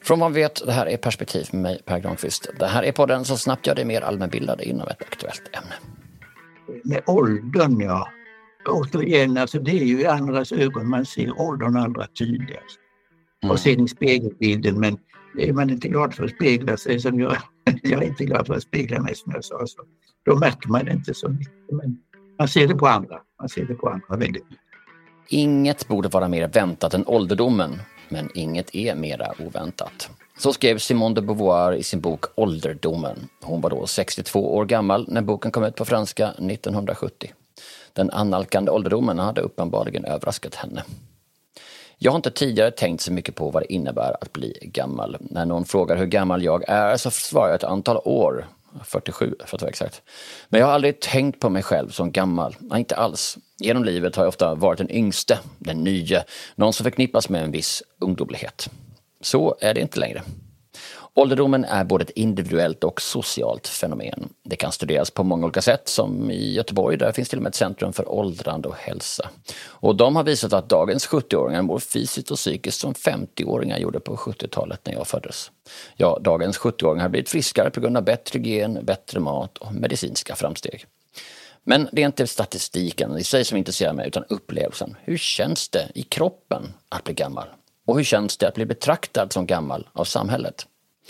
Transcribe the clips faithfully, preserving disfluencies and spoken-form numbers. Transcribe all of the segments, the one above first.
Från vad vi vet, det här är Perspektiv med mig, Per Granqvist. Det här är podden som snabbt gör dig mer allmänbildad inom ett aktuellt ämne. Med åldern, ja. Återigen, alltså det är ju i andras ögon man ser åldern allra tydligast. Mm. Och sen i spegelbilden, men är man inte glad för att spegla sig som jag, jag är inte glad för att spegla mig som jag sa, så då märker man det inte så mycket. Men man ser det på andra, man ser det på andra väldigt mycket. Inget borde vara mer väntat än ålderdomen, men inget är mera oväntat. Så skrev Simone de Beauvoir i sin bok Ålderdomen. Hon var då sextiotvå år gammal när boken kom ut på franska nittonhundrasjuttio. Den annalkande ålderdomen hade uppenbarligen överraskat henne. Jag har inte tidigare tänkt så mycket på vad det innebär att bli gammal. När någon frågar hur gammal jag är så svarar jag ett antal år. fyrtiosju för att vara exakt. Men jag har aldrig tänkt på mig själv som gammal. Nej, inte alls. Genom livet har jag ofta varit den yngste, den nya. Någon som förknippas med en viss ungdomlighet. Så är det inte längre. Ålderdomen är både ett individuellt och socialt fenomen. Det kan studeras på många olika sätt, som i Göteborg där finns till och med ett centrum för åldrande och hälsa. Och de har visat att dagens sjuttio-åringar mår fysiskt och psykiskt som femtio-åringar gjorde på sjuttiotalet när jag föddes. Ja, dagens sjuttio-åringar har blivit friskare på grund av bättre hygien, bättre mat och medicinska framsteg. Men det är inte statistiken i sig som intresserar mig utan upplevelsen. Hur känns det i kroppen att bli gammal? Och hur känns det att bli betraktad som gammal av samhället?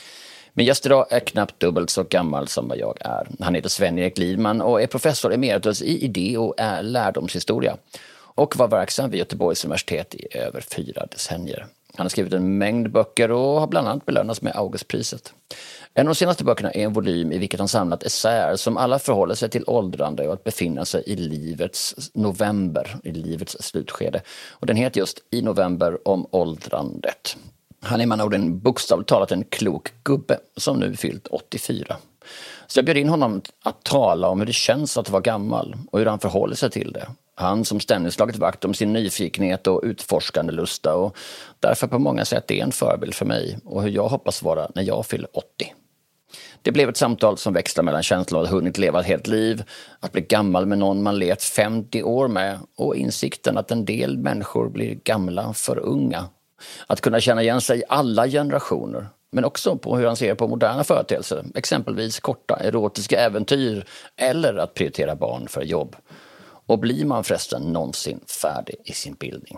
Min gäst idag är knappt dubbelt så gammal som vad jag är. Han heter Sven-Erik Lidman och är professor emeritus i idé- och lärdomshistoria. Och var verksam vid Göteborgs universitet i över fyra decennier. Han har skrivit en mängd böcker och har bland annat belönats med Augustpriset. En av de senaste böckerna är en volym i vilket han samlat essäer som alla förhåller sig till åldrande och att befinna sig i livets november, i livets slutskede. Och den heter just I november om åldrandet. Han är med andra ord en bokstavligt talat en klok gubbe som nu fyllt åttiofyra. Så jag bjöd in honom att tala om hur det känns att vara gammal och hur han förhåller sig till det. Han som ständigt slagit vakt om sin nyfikenhet och utforskande lusta och därför på många sätt är en förebild för mig och hur jag hoppas vara när jag fyller åttio. Det blev ett samtal som växlar mellan känslan av att hunnit leva ett helt liv, att bli gammal med någon man levt femtio år med och insikten att en del människor blir gamla för unga. Att kunna känna igen sig i alla generationer, men också på hur han ser på moderna företeelser, exempelvis korta erotiska äventyr eller att prioritera barn för jobb. Och blir man förresten någonsin färdig i sin bildning?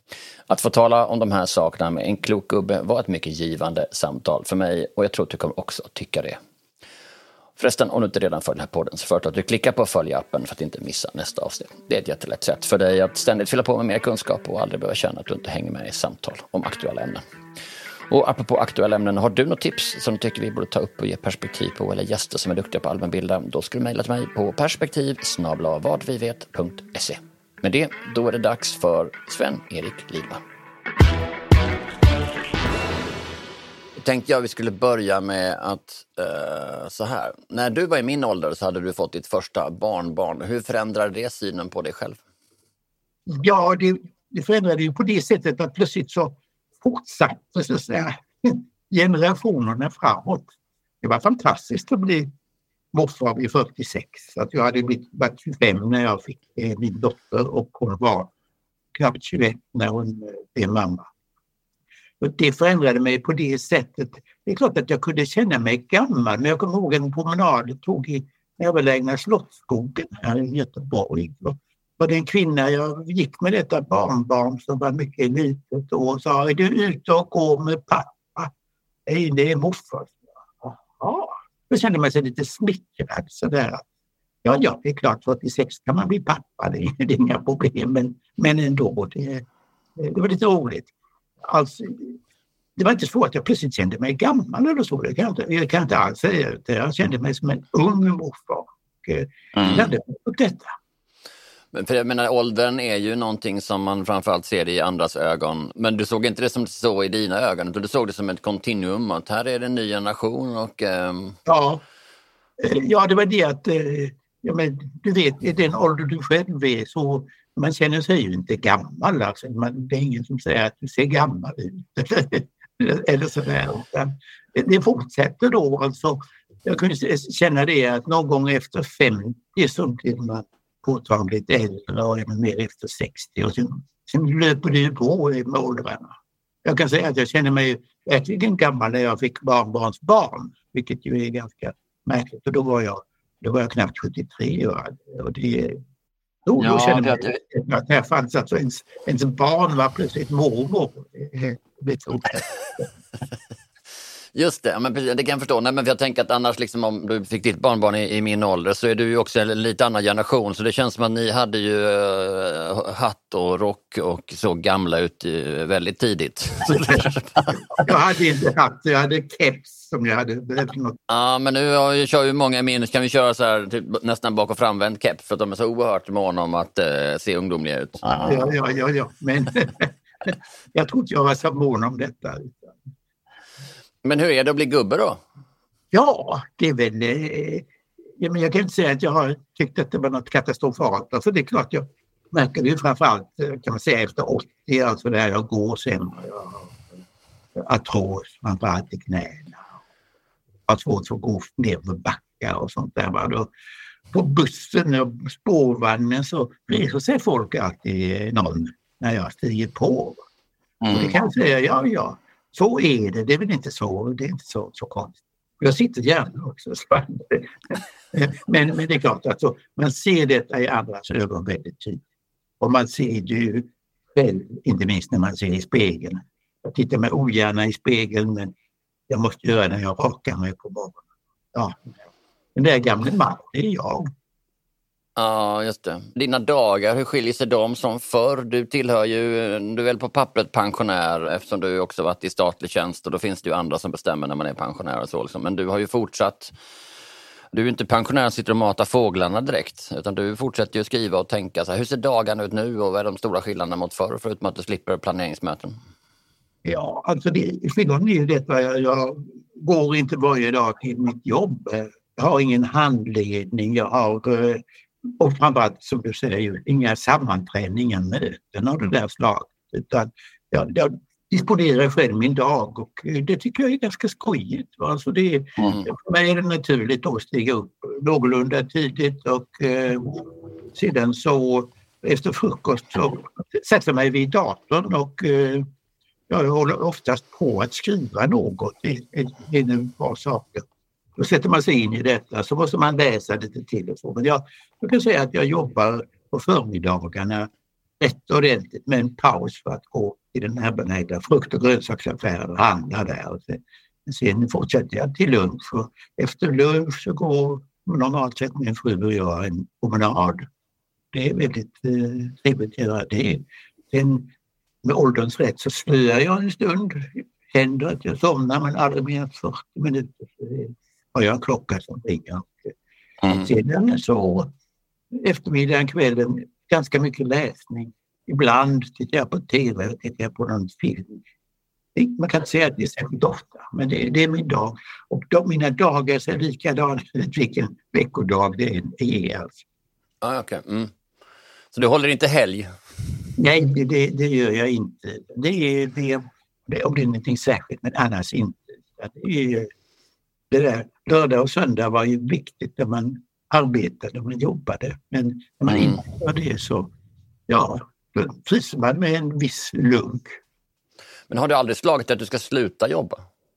Att få tala om de här sakerna med en klok gubbe var ett mycket givande samtal för mig och jag tror att du kommer också tycka det. Förresten, om du inte redan följer den här podden så föreslår att du klickar på följ-appen för att inte missa nästa avsnitt. Det är ett jättelätt sätt för dig att ständigt fylla på med mer kunskap och aldrig behöva känna att du inte hänger med i samtal om aktuella ämnen. Och apropå aktuella ämnen, har du något tips som du tycker vi borde ta upp och ge perspektiv på eller gäster som är duktiga på allmänbilda, då ska du mejla till mig på perspektiv snabel-a vadvivet punkt se. Med det, då är det dags för Sven-Erik Lidman. Tänkte jag vi skulle börja med att uh, så här. När du var i min ålder så hade du fått ditt första barnbarn. Hur förändrade det synen på dig själv? Ja, det, det förändrade ju på det sättet att plötsligt så fortsatte så att säga, generationerna framåt. Det var fantastiskt att bli morfar vid fyrtiosex. Så att jag hade blivit tjugofem när jag fick eh, min dotter och hon var knappt tjugoett när hon blev mamma. Och det förändrade mig på det sättet. Det är klart att jag kunde känna mig gammal, men jag kommer ihåg en promenad jag tog i överlägna Slottsskogen här i Göteborg. Och var det en kvinna, jag gick med detta barnbarn som var mycket litet och sa, är du ute och går med pappa? Nej, det är morfar. Jaha. Då kände man sig lite smickrad sådär. Ja, ja, det är klart, fyrtiosex kan man bli pappa, det är, det är inga problem, men, men ändå, det, det var lite roligt. Alltså, det var inte så att jag plötsligt kände mig gammal eller så. Det kan jag inte, jag kan inte alls säga. Jag kände mig som en ung morfar. Och mm. jag hade upp detta. Men för jag menar, åldern är ju någonting som man framförallt ser i andras ögon. Men du såg inte det som så i dina ögon, utan du såg det som ett kontinuum. Att här är det en ny generation och... Um... Ja. ja, det var det att... Ja, men du vet, i den ålder du själv är så... Man känner sig ju inte gammal. Alltså. Man, det är ingen som säger att du ser gammal ut. eller sådär. Det fortsätter då. Alltså, jag kunde känna det att någon gång efter femtio så blir man påtagligt äldre och även mer efter sextio. Och sen, sen löper det ju på med åldrarna. jag kan säga att jag känner mig verkligen gammal när jag fick barnbarns barn, vilket ju är ganska märkligt. Och då var jag, då var jag knappt sjuttiotre år. Och det, då, ja, då kände jag det... att det fanns alltså ens, ens barn var plötsligt mormor. Det Just det, men det kan jag förstå. Nej, men jag tänker att annars liksom, om du fick ditt barnbarn i, i min ålder så är du ju också en lite annan generation. Så det känns som att ni hade ju uh, hatt och rock och så gamla ut uh, väldigt tidigt. Jag hade inte hatt, jag hade keps som jag hade. Ja, men nu jag kör ju många minus. Kan vi köra så här typ, nästan bak och framvänd keps för att de är så oerhört måna om att uh, se ungdomliga ut. Ja, ja, ja, ja. Men jag tror inte jag var så mån om detta. Men hur är det att bli gubbe då? Ja, det är väl... Eh, ja, men jag kan inte säga att jag har tyckt att det var något katastrofalt. Alltså det är klart, jag märker det ju framförallt kan man säga efter åttio, alltså där jag går sämre. Jag har artros, framförallt i knäna. Jag har svårt för att gå ner för backar och sånt där. Va? Då, på bussen och spårvagnen så reser sig folk alltid enormt när jag stiger på. Mm. Och det kan jag säga, ja, ja. Så är det, det är väl inte så, det är inte så, så konstigt. Jag sitter gärna också. men, men det är klart att så, man ser detta i andras ögon väldigt tydligt. Och man ser det ju själv, inte minst när man ser i spegeln. Jag tittar mig ogärna i spegeln, men jag måste göra när jag rakar mig på morgonen. Ja, den där gamla mannen, det är jag. Ja, just det. Dina dagar, hur skiljer sig de som förr? Du tillhör ju, du är väl på pappret pensionär eftersom du också varit i statlig tjänst och då finns det ju andra som bestämmer när man är pensionär och så. Liksom. Men du har ju fortsatt, du är inte pensionär som sitter och matar fåglarna direkt utan du fortsätter ju skriva och tänka så här, hur ser dagarna ut nu och vad är de stora skillnaderna mot förr förutom att du slipper planeringsmöten? Ja, alltså det, skillnaden är ju detta, jag, jag går inte varje dag till mitt jobb. Jag har ingen handledning, jag har... Och framförallt, som du säger, inga sammanträningar, möten av det där slaget. Utan jag, jag disponerar själv min dag och det tycker jag är ganska skojigt. Alltså det, mm. För mig är det naturligt att stiga upp någorlunda tidigt och eh, sedan så efter frukost så sätter jag mig vid datorn och eh, jag håller oftast på att skriva något. Det är ett par saker. Då sätter man sig in i detta så måste man läsa lite till och så. Men jag, jag kan säga att jag jobbar på förmiddagarna rätt ordentligt med en paus för att gå till den här benägna frukt- och grönsaksaffären och handla där. Och sen, sen fortsätter jag till lunch och efter lunch så går normalt sett min fru och jag en promenad. Det är väldigt eh, trevligt att göra det. Sen med ålderns rätt så slöar jag en stund. Händer att jag somnar men aldrig mer än fyrtio minuter. Och jag har en klocka som ringer. Mm. Sedan så eftermiddagen, kvällen, ganska mycket läsning. Ibland tittar jag på tv och tittar jag på någon film. Man kan inte säga att det är särskilt ofta, men det, det är min dag. Och de, mina dagar ser likadana ut vilken veckodag det är. Alltså. Ah, okay. Mm. Så du håller inte helg? Nej, det, det gör jag inte. Det är, det, det, om det är någonting särskilt, men annars inte. Det är Det där, lördag och söndag var ju viktigt när man arbetade och man jobbade. Men när man mm. inte gör det så, ja, då trivs man med en viss lugn. Men har du aldrig slagit att du ska sluta jobba?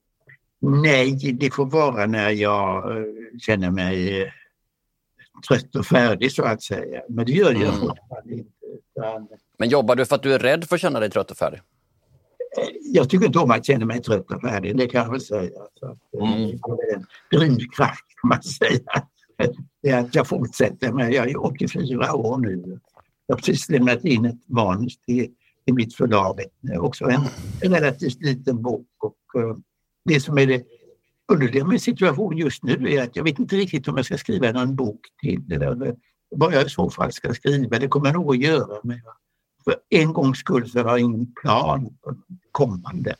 Nej, det får vara när jag uh, känner mig uh, trött och färdig så att säga. Men det gör jag mm. fortfarande inte. Utan... Men jobbar du för att du är rädd för att känna dig trött och färdig? Jag tycker inte om att känna mig trött och färdig, det kan jag väl säga. Så att, mm. Det är en drivkraft kan man säga. Det är att jag fortsätter med, jag är åttiofyra år nu. Jag har precis lämnat in ett manus till, till mitt förlag. Också en, en relativt liten bok. Och, uh, det som är det underliga med situationen just nu är att jag vet inte riktigt om jag ska skriva någon bok till. Eller vad jag i så fall ska skriva, det kommer jag nog att göra med. För en gångs skull så har jag ingen plan på kommande.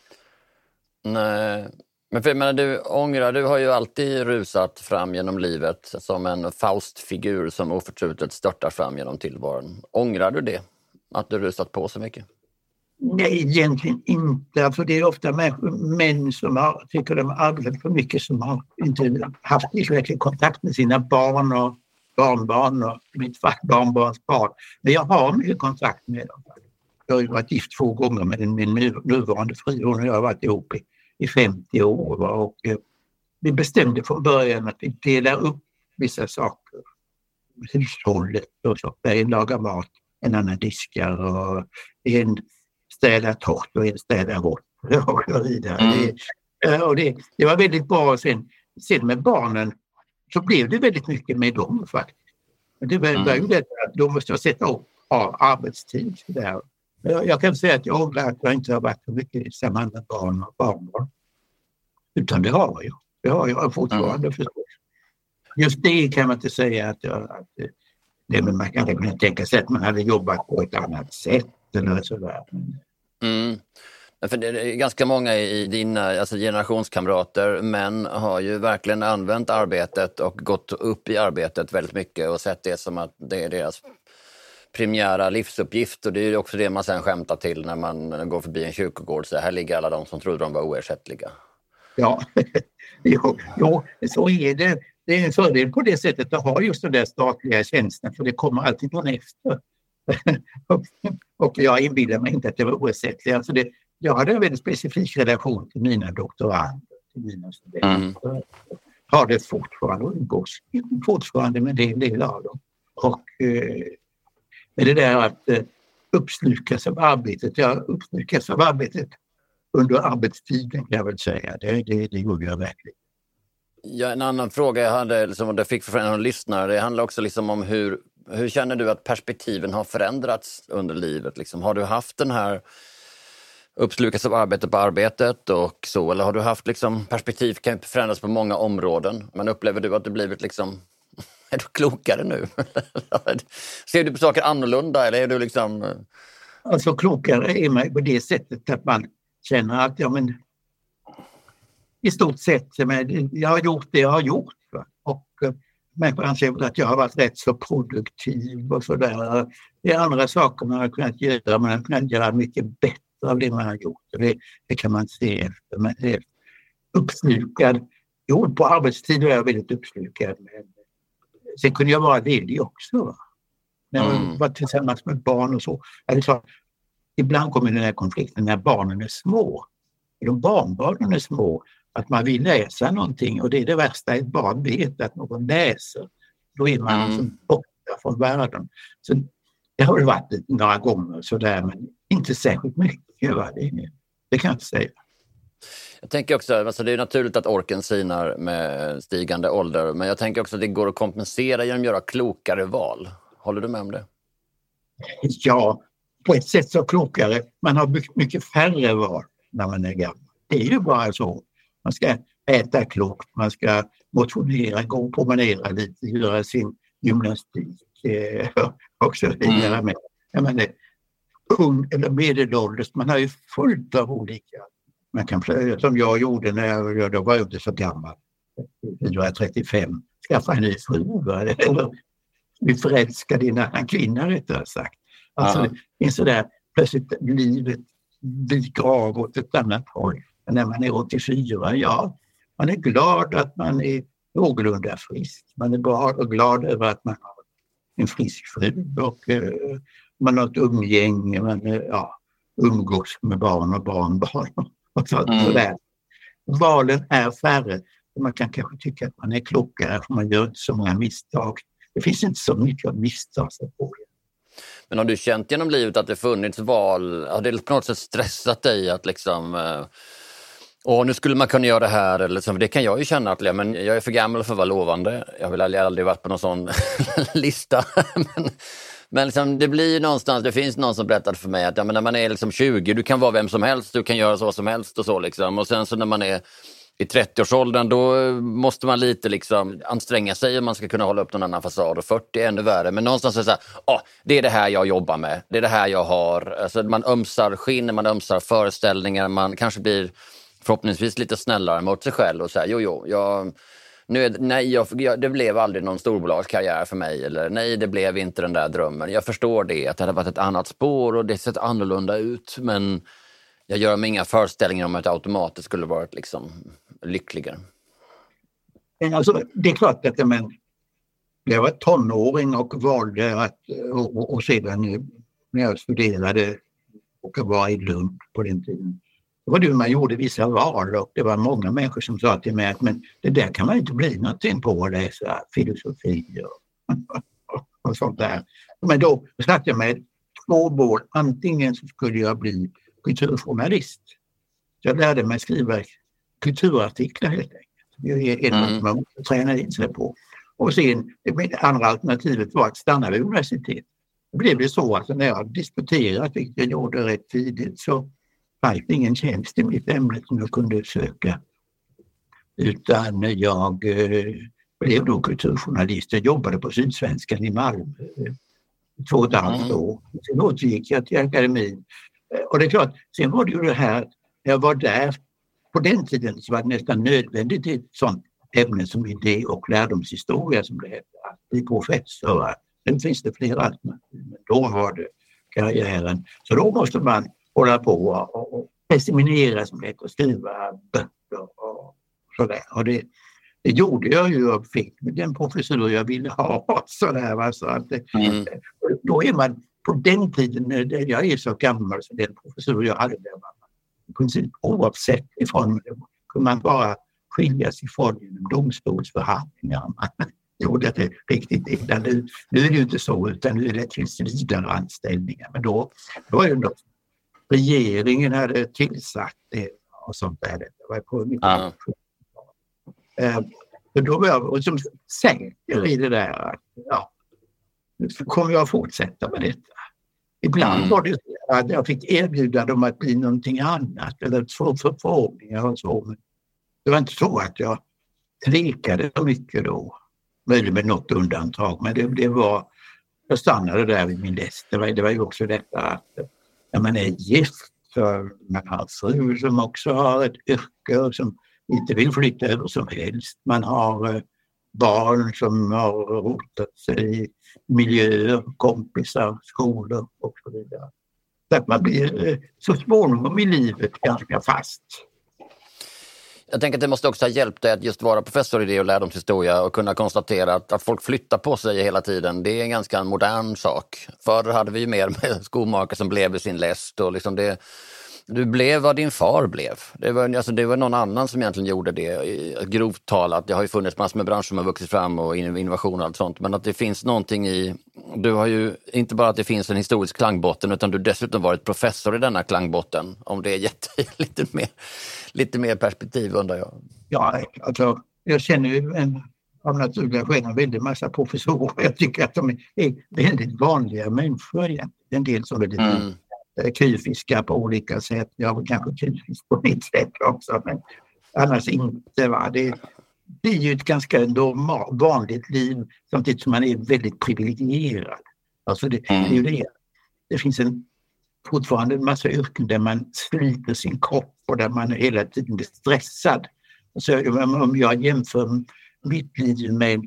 Nej, men för jag menar, du ångrar, du har ju alltid rusat fram genom livet som en Faust-figur som oförtrutet störtar fram genom tillvaron. Ångrar du det? Att du rusat på så mycket? Nej, egentligen inte. För det är ofta män som har, tycker de har arbetat för mycket som har inte haft tillräcklig kontakt med sina barn och barnbarn och mitt barnbarns barn. Men jag har mycket kontakt med dem. jag har ju varit gift två gånger med min nuvarande fru. Hon och jag har varit ihop i, i femtio år. Va? Och eh, vi bestämde från början att vi delar upp vissa saker. Hushållet och så. En lagar mat, en annan diskar och en städar torrt och en städar hårt. Och vidare. Mm. Det, och det, det var väldigt bra. Sen, sen med barnen så blev det väldigt mycket med dem faktiskt. Det var, mm. var ju det att de måste sätta upp av arbetstid. Där. Jag, jag kan säga att jag ångrar att jag inte har varit så mycket samman med barn och barnbarn. Utan det har jag. Det har jag fortfarande mm. förstås. Just det kan man inte säga att, jag, att det, men man kan inte tänka sig att man hade jobbat på ett annat sätt eller sådär. Mm. För det är ganska många i dina alltså generationskamrater, män har ju verkligen använt arbetet och gått upp i arbetet väldigt mycket och sett det som att det är deras primära livsuppgift, och det är ju också det man sen skämtar till när man går förbi en kyrkogård, så här ligger alla de som trodde de var oersättliga. Ja, jo, jo, så är det. Det är en fördel på det sättet att ha just den där statliga tjänsten, för det kommer alltid någon efter. och, och jag inbillar mig inte att det var oersättligt. Alltså det, jag hade en väldigt specifik relation till mina doktorander, till mina studenter. Mm. Har det fortfarande och umgås fortfarande med det del av dem. Och eh, med det där att eh, uppslukas av arbetet, jag uppslukas av arbetet under arbetstiden kan jag väl säga. Det, det, det gjorde jag verkligen. Ja, en annan fråga jag hade, liksom, och det fick för en lyssnare, det handlar också liksom om hur, hur känner du att perspektiven har förändrats under livet? Liksom, har du haft den här uppslukas av arbetet på arbetet och så, eller har du haft liksom, perspektiv kan förändras på många områden, men upplever du att du blivit liksom, är du klokare nu? Ser du på saker annorlunda, eller är du liksom... Alltså klokare är man på det sättet att man känner att ja, men i stort sett, men jag har gjort det jag har gjort. Va? Och människor anser att jag har varit rätt så produktiv och sådär. Det är andra saker man har kunnat göra, man har kunnat göra mycket bättre av det man har gjort. Det, det kan man se efter. Men det är uppslukad. Jo, på arbetstid var jag väldigt uppslukad. Men sen kunde jag vara ledig också. Va? När jag mm. var tillsammans med barn och så. Jag sa, ibland kommer den här konflikten när barnen är små. De barnbarnen är små. Att man vill läsa någonting, och det är det värsta, ett barn vet att någon läser. Då är man mm. liksom borta från världen. Så det har väl varit några gånger sådär, men inte särskilt mycket. Va? Det, det kan jag inte säga. Jag tänker också, alltså det är naturligt att orken sinar med stigande ålder, men jag tänker också att det går att kompensera genom att göra klokare val. Håller du med om det? Ja, på ett sätt så klokare. Man har mycket färre val när man är gammal. Det är ju bara så. Man ska äta klokt, man ska motionera, gå och promenera lite, göra sin gymnastik eh, och så vidare. Mm. Jag menar, ung eller medelålders, man har ju fullt av olika. Man kan, som jag gjorde när jag, då var jag inte så gammal, jag var trettiofem, skaffa en ny fru eller bli förälskad i en annan kvinna rättare sagt. Alltså uh-huh. det är sådär, plötsligt livet viker av åt ett annat håll. När man är åttiofyra, ja, man är glad att man är någorlunda frisk. Man är bra och glad över att man har en frisk fru och uh, man har ett umgänge, man uh, ja, umgås med barn och barnbarn och så, mm. sådär. Valen är färre. Man kan kanske tycka att man är klokare för man gör inte så många misstag. Det finns inte så mycket att missta sig på. Men har du känt genom livet att det funnits val? Har det på något sätt stressat dig att liksom... Uh... Och nu skulle man kunna göra det här, eller så, för det kan jag ju känna att men jag är för gammal för att vara lovande. Jag vill aldrig, aldrig varit på någon sån lista. men men liksom, det blir ju någonstans, det finns någon som berättade för mig att ja, men när man är liksom tjugo, du kan vara vem som helst, du kan göra så som helst och så liksom. Och sen så när man är i trettioårsåldern, då måste man lite liksom anstränga sig om man ska kunna hålla upp någon annan fasad, och fyrtio är ännu värre. Men någonstans är det så här, ah, det är det här jag jobbar med, det är det här jag har. Alltså man ömsar skinn, man ömsar föreställningar, man kanske blir förhoppningsvis lite snällare mot sig själv och säga, jo jo, jag, nu är, nej, jag, jag, det blev aldrig någon storbolagskarriär för mig, eller nej, det blev inte den där drömmen. Jag förstår det, att det hade varit ett annat spår och det sett annorlunda ut, men jag gör mig inga föreställningar om att jag automatiskt skulle varit liksom lyckligare. Alltså, det är klart att men, jag var tonåring och valde att, och, och sedan när jag studerade och vara i Lund på den tiden. Det var det man gjorde vissa val och det var många människor som sa till mig att men det där kan man inte bli någonting på att läsa filosofi och, och sånt där. Men då satt jag med två mål. Antingen så skulle jag bli kulturjournalist. Jag lärde mig skriva kulturartiklar helt enkelt. Det är en mm. man måste träna in sig på. Och sen det andra alternativet var att stanna vid universitet. Det blev det så att när jag disputerat, vilket jag gjorde rätt tidigt, så fanns det ingen tjänst i mitt ämne som jag kunde söka. Utan jag eh, blev då kulturjournalist. Jag jobbade på Sydsvenskan i Malmö eh, två och ett halvt år. Sen återgick jag till akademin. Eh, och det är klart, sen var det ju det här, när jag var där, på den tiden så var det nästan nödvändigt i ett sånt ämne som idé- och lärdomshistoria som det heter, att bli professor. Sen finns det flera alternativ, men då var det karriären. Så då måste man hålla på och, och disseminera som det heter, och skriva böcker och sådär. Och det, det gjorde jag ju och fick med den professor jag ville ha. Sådär, va? Så att, mm. Då är man på den tiden, jag är så gammal, så den professor jag hade där var i princip oavsett ifrån, kunde man bara skiljas ifrån genom domstolsförhandlingar. Man gjorde det riktigt illa. Nu, nu är det ju inte så, utan nu är det tillsvidare anställningar. Men då, då var det något. Regeringen hade tillsatt det och sånt där. Det var på nittonhundrasjuttio. Uh. Uh, då var jag som säker i det där att ja, nu kommer jag fortsätta med detta. Ibland mm. var det så att jag fick erbjuda dem att bli någonting annat eller få förfrågningar och så. Men det var inte så att jag tvekade så mycket då. Möjligen med något undantag, men det, det var, jag stannade där vid min läst. Det var, det var ju också detta att när man är gift, för man har fru som också har ett yrke som inte vill flytta över som helst. Man har eh, barn som har rotat sig i miljöer, kompisar, skolor och så vidare. Så att man blir eh, så småningom i livet ganska fast. Jag tänker att det måste också ha hjälpt dig att just vara professor i det och lärdomshistoria och kunna konstatera att, att folk flyttar på sig hela tiden. Det är en ganska modern sak. Förr hade vi ju mer med skomakare som blev i sin läst och liksom det, du blev vad din far blev. Det var, alltså det var någon annan som egentligen gjorde det. Grovt talat, det har ju funnits massor med branscher som har vuxit fram och innovation och allt sånt. Men att det finns någonting i, du har ju inte bara att det finns en historisk klangbotten utan du dessutom varit professor i denna klangbotten. Om det är jätte, lite mer, lite mer perspektiv undrar jag. Ja, alltså jag känner ju en, av naturliga skäl en väldigt massa professorer. Jag tycker att de är väldigt vanliga människor egentligen. En del som är lite mm. kyfiska på olika sätt. Jag var kanske kyfisk på mitt sätt också, men annars inte. Va? Det, det är ju ett ganska normal, vanligt liv samtidigt som man är väldigt privilegierad. Alltså det, mm. det är ju det. Det finns en, fortfarande en massa yrken där man sliter sin kropp och där man hela tiden är stressad. Så om jag jämför mitt liv med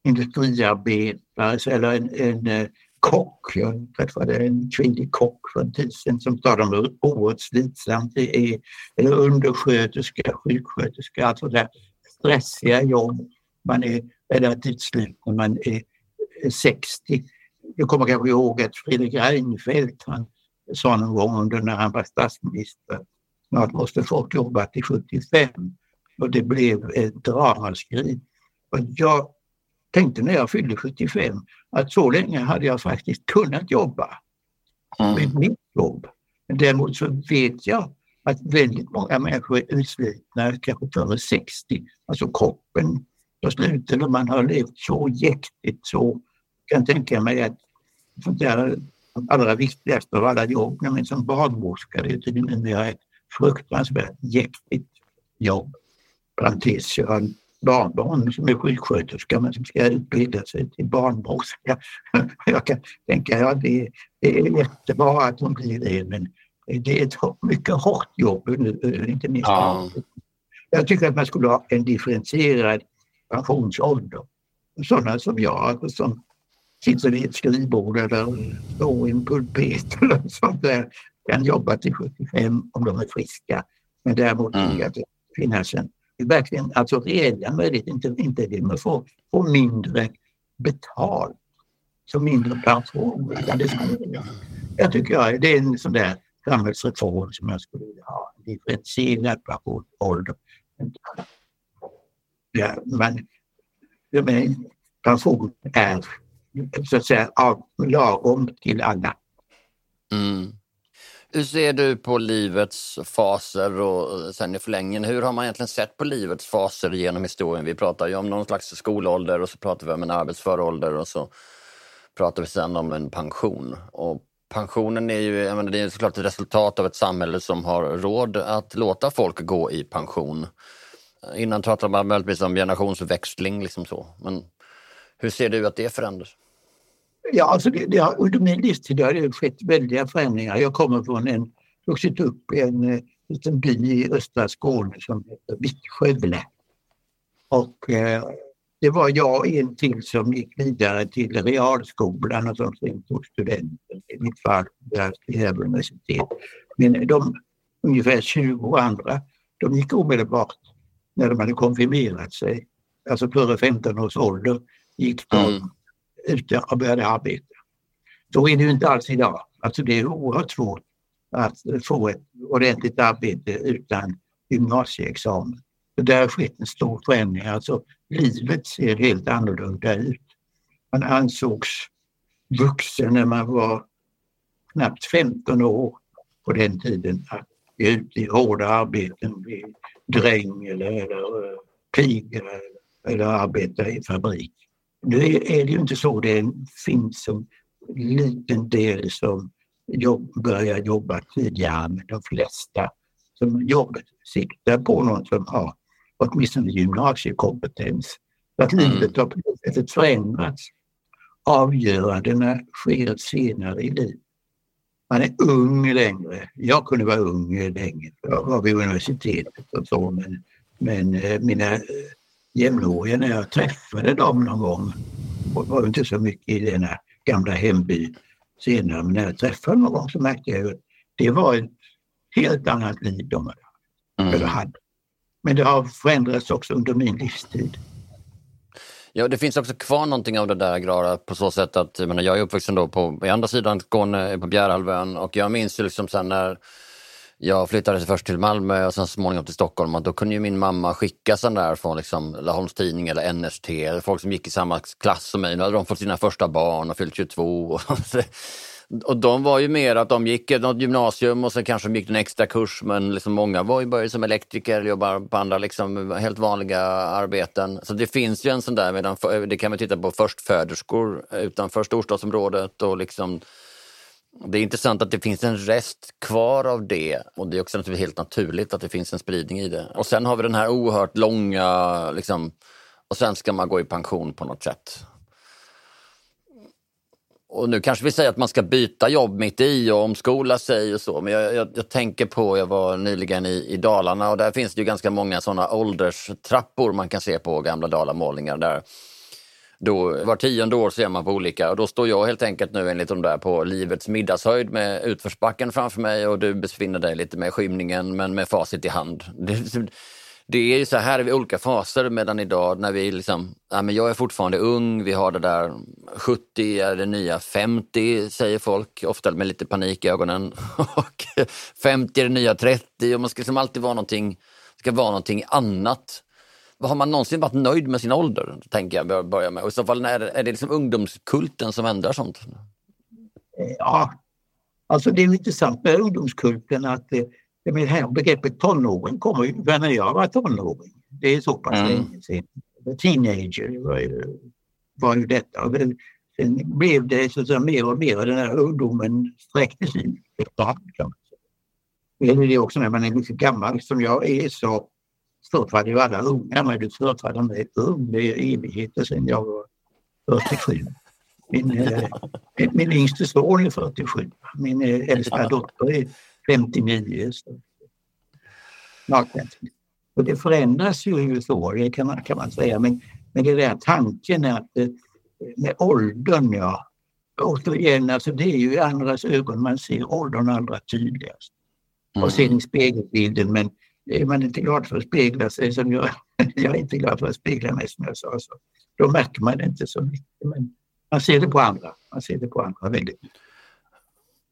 industriarbetare eller en, en kock. Jag träffade en kvinnlig kock för en tid sedan som sa de är oerhört slitsamt. Det är eller undersköterska, sjuksköterska, alltså det stressiga jobb. Man är relativt slut när man är sextio. Jag kommer kanske ihåg att Fredrik Reinfeldt, han sa någon gång under när han var statsminister, snart måste folk jobba till sjuttiofem. Och det blev ett dramaskri. Och jag tänkte när jag fyllde sjuttiofem att så länge hade jag faktiskt kunnat jobba med mm. mitt jobb. Men däremot så vet jag att väldigt många människor är utslitna kanske före sextio. Alltså kroppen på slutet och man har levt så jäktigt så kan tänka mig att det är allra viktigaste av alla jobb. Men som barnmorska, det är tydligen ett fruktansvärt jäktigt jobb. Parentes, jag har en barnbarn som är sjuksköterska men som ska utbilda sig till barnmorska. Jag kan tänka, ja det, det är jättebra att hon blir det, men det är ett mycket hårt jobb, inte minst. Ja. Jag tycker att man skulle ha en differentierad pensionsålder. Sådana som jag, som sitter vid ett skrivbord eller står i en pulpet eller sånt där, kan jobba till sjuttiofem om de är friska. Men däremot mm. tycker jag att det finns en verkligen, alltså reella möjlighet, inte, inte det man får, får mindre betalt, så mindre pension. Jag tycker jag, det är en sån där samhällsreform som jag skulle vilja ha. Differentierad pensionsålder. Ja, men, men pension är så att säga av lagom till alla. Mm. Hur ser du på livets faser och sen i förlängningen, hur har man egentligen sett på livets faser genom historien? Vi pratar ju om någon slags skolålder och så pratar vi om en arbetsför ålder och så pratar vi sedan om en pension. Och pensionen är ju, jag menar, det är såklart ett resultat av ett samhälle som har råd att låta folk gå i pension. Innan pratade man möjligtvis om generationsväxling liksom så. Men hur ser du att det förändras? Ja, alltså det, det har, under min livstid har det skett väldiga förändringar. Jag kommer från en, vuxit upp i en, en liten by i östra Skåne som heter Vittskövle. Och eh, det var jag och en till som gick vidare till realskolan och som sen tog studenter. I mitt fall till universitet. Men de ungefär tjugo andra, de gick omedelbart när de hade konfirmerat sig. Alltså före femton års ålder gick de mm. ute och började arbeta. Så är det ju inte alls idag. Alltså det är oerhört svårt att få ett ordentligt arbete utan gymnasieexamen. Så där har skett en stor förändring. Alltså livet ser helt annorlunda ut. Man ansågs vuxen när man var knappt femton år på den tiden att bli ute i hårda arbeten, bli dräng eller, eller piga eller, eller arbeta i fabrik. Nu är det ju inte så. Det finns en liten del som jobb, börjar jobba tidigare, men de flesta som jobbar siktar på någon som har åtminstone gymnasiekompetens. Så att mm. livet har på ett sätt förändrats. Avgörandena sker senare i livet. Man är ung längre. Jag kunde vara ung länge. Jag var vid universitetet och så, men, men mina jämnåriga när jag träffade dem någon gång, och det var inte så mycket i denna gamla hemby senare, men när jag träffade någon gång så märkte jag att det var ett helt annat liv de hade. Mm. hade. Men det har förändrats också under min livstid. Ja, det finns också kvar någonting av det där, Grara, på så sätt att jag, menar, jag är uppvuxen då på i andra sidan Skåne, på Bjärhalvön, och jag minns ju liksom sen när jag flyttade först till Malmö och sen så småningom till Stockholm, och då kunde ju min mamma skicka sån där från liksom Laholms Tidning eller N S T, folk som gick i samma klass som mig. Nu hade de fått sina första barn och fyllt tjugotvå. Och de var ju mer att de gick något gymnasium och sen kanske de gick en extra kurs, men liksom många var ju började som elektriker eller jobbar på andra liksom helt vanliga arbeten. Så det finns ju en sån där, medan det kan man titta på förstföderskor utanför storstadsområdet, och liksom det är intressant att det finns en rest kvar av det, och det är också naturligtvis helt naturligt att det finns en spridning i det. Och sen har vi den här oerhört långa liksom, och sen ska man gå i pension på något sätt. Och nu kanske vi säger att man ska byta jobb mitt i och omskola sig och så. Men jag, jag, jag tänker på, jag var nyligen i, i Dalarna, och där finns det ju ganska många sådana ålderstrappor man kan se på gamla dalamålningar där. Då, var tionde år ser man på olika, och då står jag helt enkelt nu enligt de där på livets middagshöjd med utförsbacken framför mig, och du befinner dig lite med skymningen men med facit i hand. Det, det är ju så här i olika faser, medan idag när vi liksom, ja, men jag är fortfarande ung, vi har det där sjuttio är det nya femtio säger folk, ofta med lite panik i ögonen, och femtio är det nya trettio, och man ska liksom alltid vara någonting, ska vara någonting annat. Har man någonsin varit nöjd med sin ålder, tänker jag börja med. Och i så fall är det, är det liksom ungdomskulten som ändrar sånt? Ja, alltså det är intressant med ungdomskulten att det med det här begreppet tonåring kommer ju när jag var tonåring. Det är så pass mm. länge sedan. Teenager var ju, var ju detta. Och sen blev det så att säga mer och mer, den här ungdomen sträcktes in. Det är också när man är mycket gammal som jag är, så förfaller ju alla unga, men du förfaller mig ung. Det är evigheter sedan jag var fyrtiosju. Min, eh, min yngste son är fyrtiosju. Min eh, äldsta dotter är femtionio. Så. Och det förändras ju så, det kan man, kan man säga. Men, men det där tanken är att eh, med åldern, ja. Återigen, alltså det är ju i andras ögon man ser åldern allra tydligast. Mm. Och sen i spegelbilden, men är man inte glad för att spegla sig som jag, jag är inte glad för att spegla mig som jag sa, så då märker man det inte så mycket, men man ser det på andra, man ser det på andra väldigt.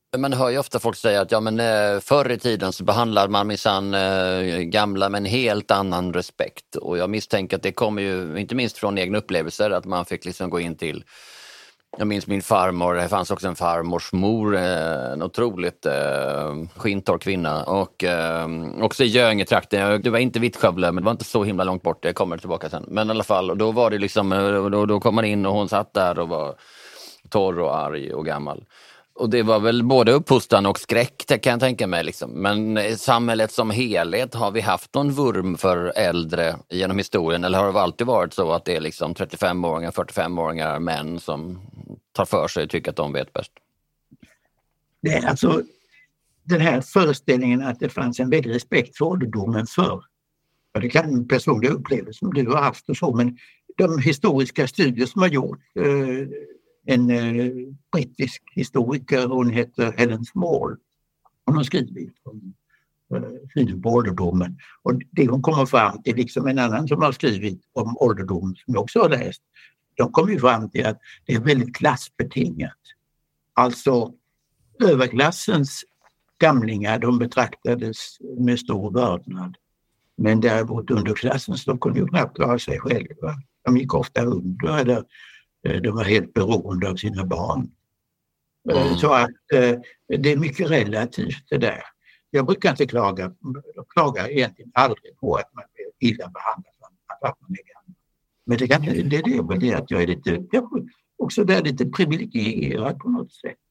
Man hör ju ofta folk säga att ja, men, eh, förr i tiden så behandlade man minsann eh, gamla med en helt annan respekt. Och jag misstänker att det kommer ju inte minst från egna upplevelser, att man fick liksom gå in till, jag minns min farmor, det fanns också en farmors mor, eh, en otroligt eh, skintorr kvinna. Och eh, också i Göingetrakten, det var inte Vittskövle, men det var inte så himla långt bort, det kommer tillbaka sen. Men i alla fall, och då var det liksom, då, då kom man in och hon satt där och var torr och arg och gammal. Och det var väl både uppfostran och skräck, det kan jag tänka mig. Liksom. Men i samhället som helhet, har vi haft någon vurm för äldre genom historien? Eller har det alltid varit så att det är liksom trettiofemåringar, fyrtiofemåringar män som tar för sig och tycker att de vet bäst? Det är alltså den här föreställningen att det fanns en väldig respekt för ålderdomen förr. Ja, det kan en personlig upplevelse som du har haft och så, men de historiska studier som har gjorts, eh, en eh, brittisk historiker, hon heter Helen Small. Hon har skrivit om eh, synen på ålderdomen. Och det hon kommer fram till, liksom en annan som har skrivit om ålderdom som jag också har läst, de kommer ju fram till att det är väldigt klassbetingat. Alltså överklassens gamlingar, de betraktades med stor vördnad. Men däremot underklassens, de kunde ju knappt klara sig själva. De gick ofta under eller de var helt beroende av sina barn. Mm. Så att eh, det är mycket relativt det där. Jag brukar inte klaga, jag klagar egentligen aldrig på att man är illa behandlad att man är gammal. Men det, kan, det, det är väl det att jag är lite, jag är också där lite privilegierad på något sätt.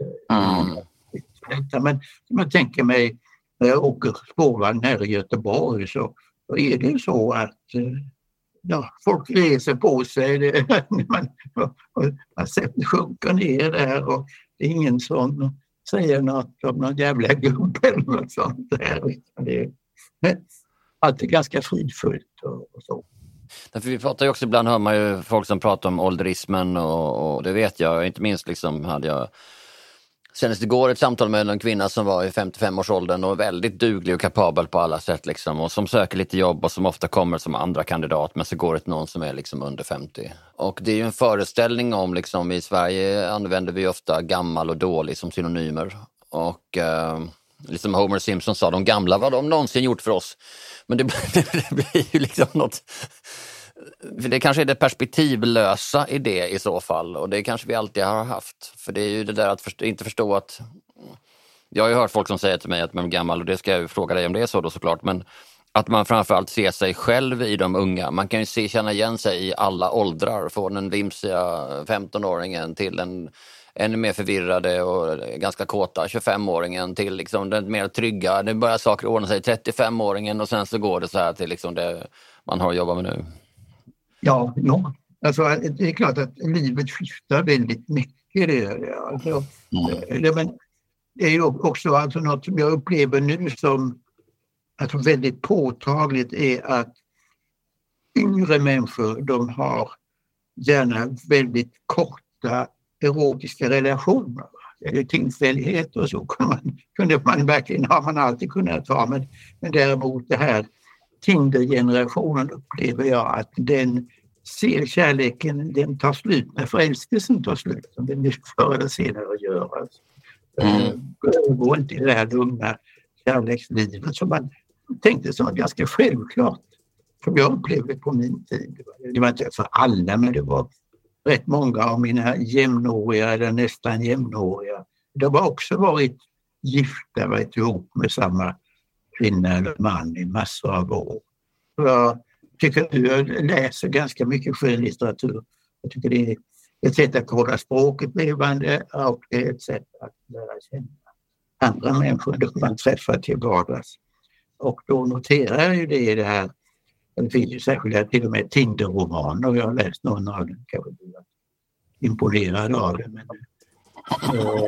Mm. Men man tänker mig, när jag åker spårvagn här i Göteborg så, så är det så att ja, folk reser på sig, det, man, man sjunker ner där och det är ingen som säger något om någon jävla gubbe eller något sånt där. Det är alltid ganska fridfullt och, och så. Därför vi pratar ju också, ibland hör man ju folk som pratar om ålderismen och, och det vet jag, inte minst liksom hade jag senast igår ett samtal med en kvinna som var i femtiofem-årsåldern och väldigt duglig och kapabel på alla sätt liksom, och som söker lite jobb och som ofta kommer som andra kandidat, men så går det någon som är liksom under femtio. Och det är ju en föreställning om, liksom, i Sverige använder vi ofta gammal och dålig som synonymer. Och eh, liksom Homer Simpson sa, de gamla, vad de någonsin gjort för oss. Men det, det blir ju liksom något... Det kanske är det perspektivlösa i det i så fall, och det kanske vi alltid har haft. För det är ju det där att förstå, inte förstå att... Jag har ju hört folk som säger till mig att man är gammal, och det ska jag fråga dig om det är så då såklart, men att man framförallt ser sig själv i de unga. Man kan ju se, känna igen sig i alla åldrar, från den vimsiga femtonåringen till den ännu mer förvirrade och ganska kåta tjugofemåringen till liksom den mer trygga, det börjar saker ordna sig, trettiofemåringen, och sen så går det så här till liksom det man har att jobba med nu. Ja, ja. Alltså, det är klart att livet skiftar väldigt mycket. Det, alltså, mm. det, men det är ju också alltså något som jag upplever nu som alltså väldigt påtagligt är att yngre människor, de har gärna väldigt korta erotiska relationer. Eller tillfälligheter och så kunde man, kunde man verkligen, har man alltid kunnat ha. Men, men däremot det här Tinder-generationen upplever jag att den ser kärleken, den tar slut när förälskelsen tar slut. Som den förr eller senare gör. Alltså. Mm. Går inte i det här lugna kärlekslivet som man tänkte som var ganska självklart. Som jag upplevde på min tid. Det var inte för alla, men det var rätt många av mina jämnåriga eller nästan jämnåriga. De har också varit gifta, varit ihop med samma kvinna eller man i massor av år. Jag tycker att jag läser ganska mycket skönlitteratur. Jag tycker det är ett sätt att hålla språket levande och det är ett sätt att lära känna andra människor som man träffar till vardags. Och då noterar jag ju det i det här. Det finns ju särskilda till och med Tinder-romaner och jag har läst någon av dem. Kanske bli imponerad av det. Men, äh,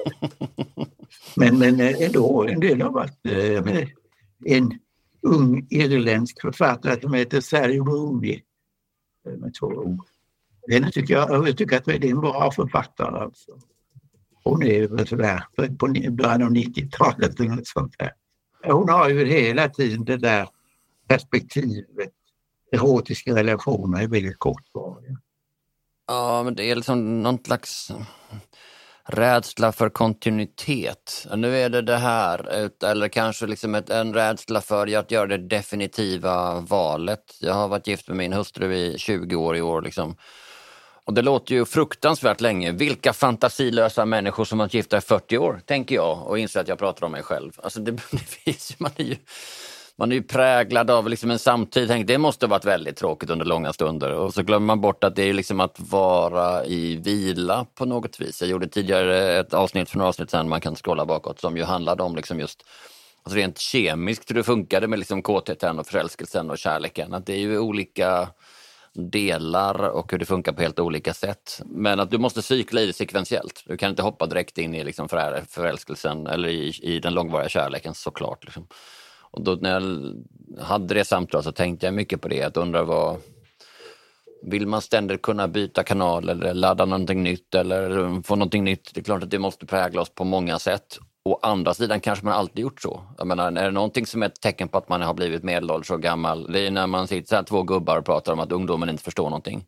men, men ändå en del av att äh, en ung irländsk författare som heter Sally Rooney med två ord. Den tycker jag, jag tycker att det är en bra författare. Alltså. Hon är väl sådär på början av nittiotalet eller något sånt där. Hon har ju hela tiden det där perspektivet. Erotiska relationer är väldigt kortvariga. Ja, men det är liksom någon slags... Rädsla för kontinuitet. Nu är det det här, eller kanske liksom ett, en rädsla för att göra det definitiva valet. Jag har varit gift med min hustru i tjugo år i år liksom. Och det låter ju fruktansvärt länge. Vilka fantasilösa människor som har varit gifta i fyrtio år, tänker jag. Och inser att jag pratar om mig själv. Alltså det, det finns, man är ju... Man är ju präglad av liksom en samtid. Tänk, det måste ha varit väldigt tråkigt under långa stunder. Och så glömmer man bort att det är liksom att vara i vila på något vis. Jag gjorde tidigare ett avsnitt för några avsnitt sedan, man kan scrolla bakåt, som ju handlade om liksom just alltså rent kemiskt hur det funkade med liksom kåtheten och förälskelsen och kärleken. Att det är ju olika delar och hur det funkar på helt olika sätt. Men att du måste cykla i det sekventiellt. Du kan inte hoppa direkt in i liksom för, förälskelsen eller i, i den långvariga kärleken, såklart liksom. Och då när jag hade det samtal så tänkte jag mycket på det. Att undra vad... Vill man ständigt kunna byta kanal eller ladda någonting nytt eller få någonting nytt? Det är klart att det måste prägla oss på många sätt. Å andra sidan kanske man alltid gjort så. Jag menar, är det någonting som är ett tecken på att man har blivit medelålders och gammal? Det är när man sitter så här två gubbar och pratar om att ungdomen inte förstår någonting.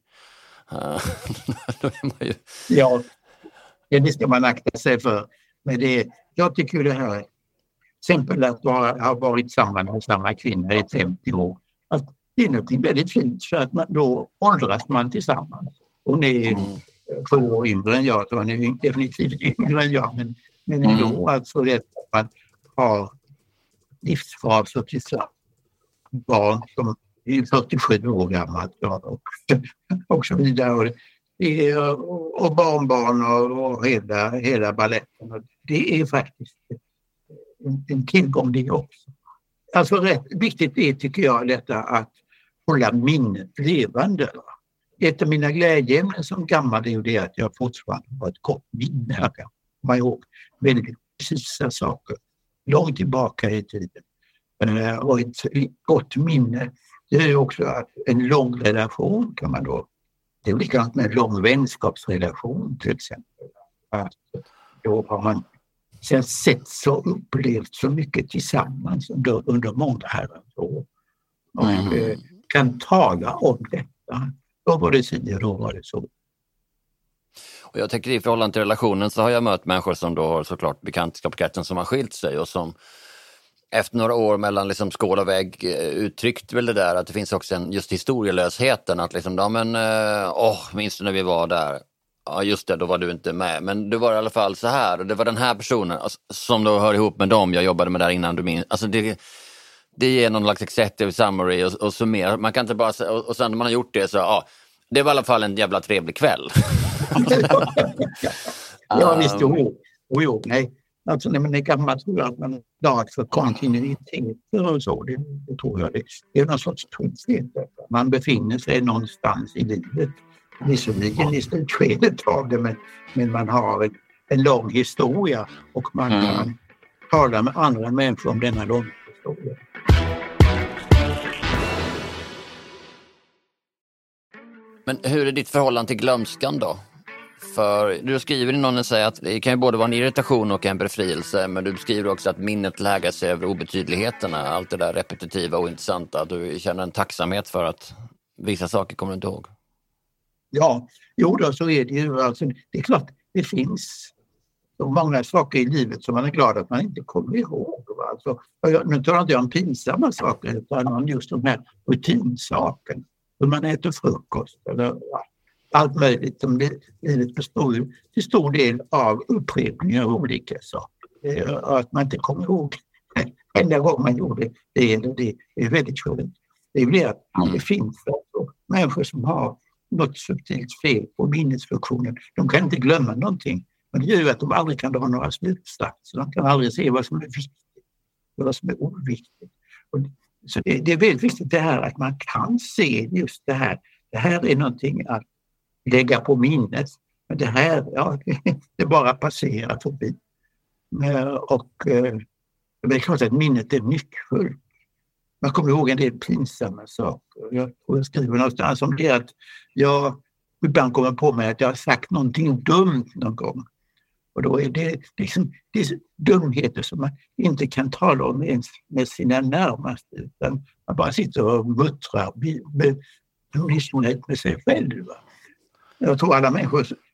Då är man ju... Ja, det ska man akta sig för. Men det, jag tycker det här... Exempel att jag har varit samman med samma kvinna i femtio år. Att det är något väldigt fint för att man, då åldras man tillsammans. Hon är mm. sju år yngre än jag, så hon är definitivt yngre än jag. Men, men ändå mm. alltså det att man har livsfaser tillsammans. Barn som är fyrtiosju år gammalt och, och så vidare. Och, och barnbarn och, och hela, hela balletten. Det är faktiskt... En, en tillgång det också. Alltså rätt viktigt är, tycker jag, detta att hålla minnet levande. Ett av mina glädjeämnen som gammal är det att jag fortfarande har ett gott minne. Här kan man ihåg väldigt precisa saker långt tillbaka i tiden. Och ett gott minne, det är också att en lång relation kan man då, det är likadant med en lång vänskapsrelation till exempel. Att då har man sen sett så upplevt så mycket tillsammans under, under många herrans år. Och mm. eh, kan tala om detta. Då var det si, då var det så. Och jag tänker i förhållande till relationen så har jag mött människor som då har såklart bekantskapskretsen som har skilt sig och som efter några år mellan liksom skål och vägg uttryckt väl det där att det finns också en just historielösheten att liksom, ja men, åh, minns du när vi var där? Ja just det, då var du inte med. Men du var i alla fall så här och det var den här personen som då hör ihop med dem jag jobbade med där innan du minns. Alltså det, det ger någon slags executive summary och, och summera. Man kan inte bara, och, och sen när man har gjort det så, ja, det var i alla fall en jävla trevlig kväll. Ja visst, jo, jo, jo, nej. Alltså när man är gammal tror jag att man är glad för kontinuitet och så. Det, det tror jag. Det, det är någon sorts trygghet. Man befinner sig någonstans i livet. Visserligen i slutskedet av det, men, men man har en, en lång historia och man mm. kan tala med andra människor om denna långa historia. Men hur är ditt förhållande till glömskan då? För du skriver i någon och säger att det kan ju både vara en irritation och en befrielse, men du beskriver också att minnet lägger sig över obetydligheterna, allt det där repetitiva och intressanta. Du känner en tacksamhet för att vissa saker kommer du inte ihåg. Ja, jo då, så är det ju. Alltså, det är klart, det finns så många saker i livet som man är glad att man inte kommer ihåg. Alltså, jag, nu talar inte jag om pinsamma saker, utan om just de här rutinsakerna. Hur man äter frukost eller ja, allt möjligt som livet består ju till stor del av upprepningar av olika saker. Och att man inte kommer ihåg enda gång man gjorde det eller det är väldigt skönt. Det är ju det att det finns alltså människor som har något subtilt fel på minnesfunktionen. De kan inte glömma någonting. Men det gör ju att de aldrig kan dra några slutsatser. De kan aldrig se vad som är viktigt och vad som är oviktigt. Och så det, det är väldigt viktigt det här att man kan se just det här. Det här är någonting att lägga på minnet. Men det här, ja, det bara passerar förbi. Och det är klart att minnet är nyckfullt. Man kommer ihåg en del pinsamma saker. Jag, jag skriver någonstans om det att jag ibland kommer på mig att jag har sagt någonting dumt någon gång. Och då är det liksom det är dumheter som man inte kan tala om ens med sina närmaste. Utan man bara sitter och muttrar missnöjd med sig själv. Jag tror alla människor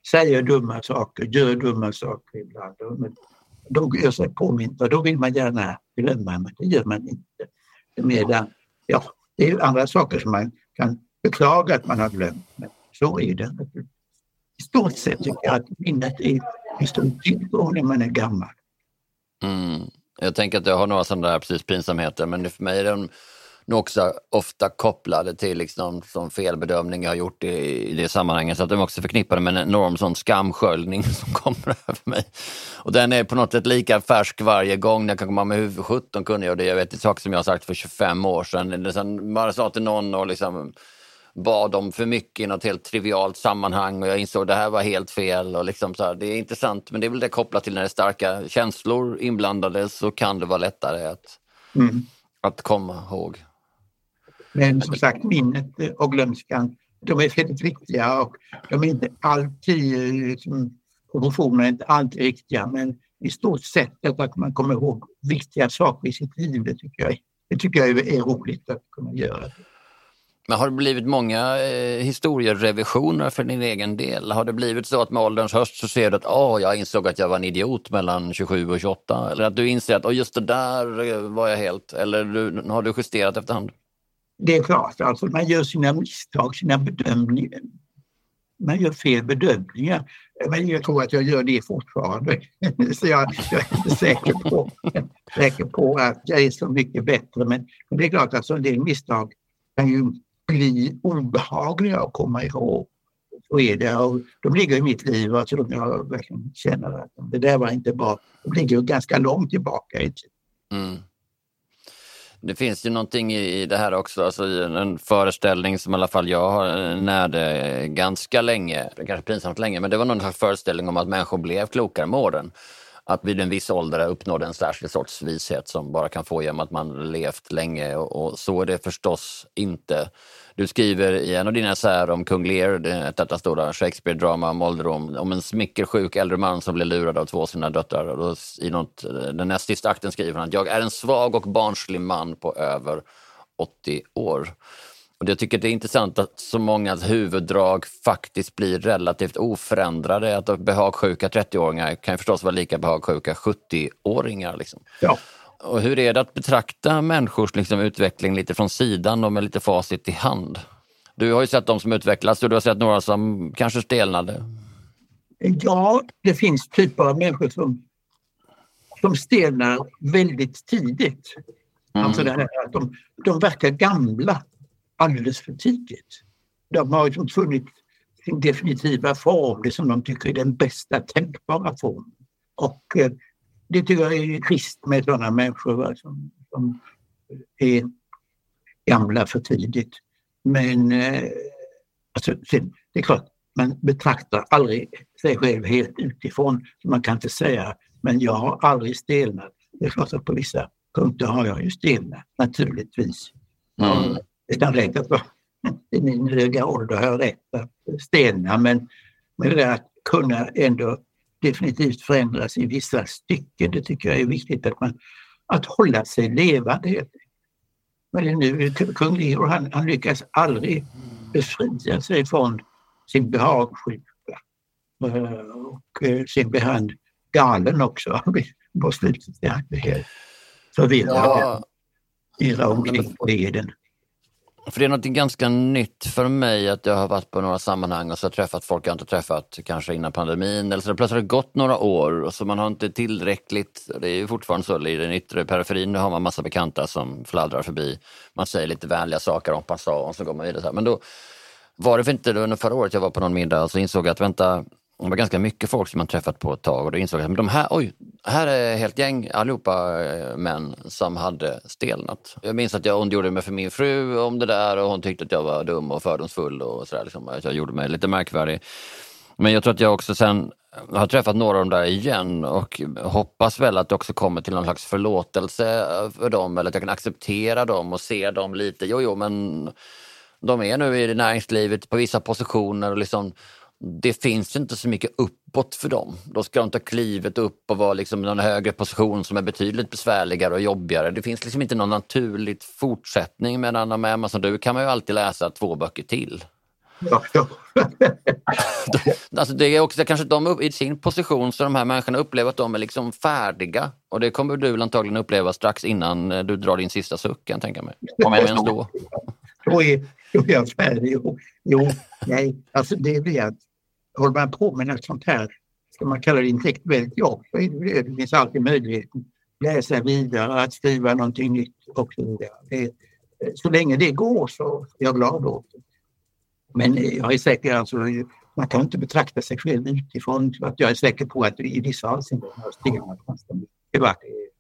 säger dumma saker, gör dumma saker ibland. Då gör sig påminta, då vill man gärna glömma, men det gör man inte. Medan, ja, det är andra saker som man kan beklaga att man har glömt, men så är det. I stort sett tycker jag att minnet är en stor tillgång när man är gammal. Mm. Jag tänker att jag har några sådana där precis pinsamheter, men för mig är de nog också ofta kopplade till liksom, som felbedömning jag har gjort i, i det sammanhanget, så att de också förknippade med en enorm sån skamsköljning som kommer över mig. Och den är på något sätt lika färsk varje gång. Jag kan komma med huvud sjutton kunde jag det. Jag vet det är saker som jag har sagt för tjugofem år sedan. Det sen bara sa till någon och liksom bad om för mycket i något helt trivialt sammanhang och jag insåg att det här var helt fel och liksom så här, det är intressant, men det är väl det kopplat till när det är starka känslor inblandade, så kan det vara lättare att, mm. att komma ihåg. Men som sagt, minnet och glömskan, de är väldigt viktiga och de är inte alltid, liksom, proportionerna är inte alltid riktiga, men i stort sett att man kommer ihåg viktiga saker i sitt liv, det tycker jag, det tycker jag är roligt att kunna göra. Men har det blivit många eh, historierevisioner för din egen del? Har det blivit så att med ålderns höst så ser du att åh, jag insåg att jag var en idiot mellan tjugosju och tjugoåtta? Eller att du inser att åh, just det där var jag helt? Eller du, har du justerat efterhand? Det är klart, alltså man gör sina misstag, sina bedömningar. Man gör fel bedömningar. Men jag tror att jag gör det fortfarande. Så jag, jag är inte säker på, säker på att jag är så mycket bättre. Men det är klart att alltså, en del misstag kan ju bli obehagliga att komma ihåg. Så är det. Och de ligger i mitt liv och jag verkligen känner att det där var inte bra. De ligger ganska långt tillbaka i tiden. Mm. Det finns ju någonting i det här också, alltså en föreställning som i alla fall jag har närde ganska länge, kanske pinsamt länge, men det var någon slags föreställning om att människor blev klokare med åren. Att vid en viss ålder uppnådde en särskild sorts vishet som bara kan få genom att man levt länge, och, och så är det förstås inte. Du skriver i en av dina essäer om kung Lear, detta stora Shakespeare-drama om ålderdom, om en smickersjuk äldre man som blev lurad av två av sina döttrar. Och då, i något, den näst sista akten skriver han att jag är en svag och barnslig man på över åttio år. Och jag tycker det är intressant att så många huvuddrag faktiskt blir relativt oförändrade. Att behagsjuka trettio-åringar kan ju förstås vara lika behagsjuka sjuttio-åringar. Liksom. Ja. Och hur är det att betrakta människors liksom, utveckling lite från sidan och med lite facit i hand? Du har ju sett de som utvecklas och du har sett några som kanske stelnade. Ja, det finns typer av människor som, som stelnar väldigt tidigt. Mm. Alltså det här att de, de verkar gamla alldeles för tidigt. De har liksom funnit sin definitiva form, det som de tycker är den bästa tänkbara formen. Och eh, det tycker jag är trist med sådana människor va, som, som är gamla för tidigt. Men eh, alltså, sen, det är klart, man betraktar aldrig sig själv helt utifrån. Man kan inte säga, men jag har aldrig stelnat. Det är klart att på vissa punkter har jag ju stelnat, naturligtvis. Mm. Det är rätt att i min höga ålder har jag rätt att stelna, men med det att kunna ändå definitivt förändras i vissa stycken, det tycker jag är viktigt att man att hålla sig levande. Men nu, kung Lear, han, han lyckas aldrig befria sig från sin behagsjuka och sen blir han galen också på slutet. Det är helt förvirrad irra omkring på leden. För det är något ganska nytt för mig att jag har varit på några sammanhang och så har träffat folk jag inte träffat kanske innan pandemin, eller så har det plötsligt gått några år och så man har inte tillräckligt, det är ju fortfarande så i den yttre periferin, nu har man massa bekanta som fladdrar förbi, man säger lite vänliga saker om passage och så går man vidare så här. Men då var det för inte under förra året jag var på någon middag och så insåg jag att vänta, det var ganska mycket folk som man träffat på ett tag och då insåg jag att de här, oj, här är helt gäng allihopa män som hade stelnat. Jag minns att jag ondgjorde mig för min fru om det där och hon tyckte att jag var dum och fördomsfull och sådär. Liksom. Jag gjorde mig lite märkvärdig. Men jag tror att jag också sen har träffat några av dem där igen och hoppas väl att det också kommer till någon slags förlåtelse för dem eller att jag kan acceptera dem och se dem lite. Jo, jo, men de är nu i näringslivet på vissa positioner och liksom det finns inte så mycket uppåt för dem. Då ska de ta klivet upp och vara liksom någon högre position som är betydligt besvärligare och jobbigare. Det finns liksom inte någon naturligt fortsättning, medan de Emma som du kan man ju alltid läsa två böcker till. Ja, ja. då, Alltså det är också kanske de i sin position så de här människorna upplever att de är liksom färdiga. Och det kommer du antagligen uppleva strax innan du drar din sista suck, kan jag tänka mig. Om jag ens då. Då är, då är jag färdig. Jo, jo, nej, alltså det är det att håller man på med något sånt här, ska man kalla det intellektuellt jobb, så är det, det finns alltid möjligheten att läsa vidare, att skriva någonting nytt och så vidare. Det, så länge det går så är jag glad åt det. Men jag är säker, alltså, man kan inte betrakta sig själv utifrån, att jag är säker på att i vissa avseenden har stigmat ganska mycket vart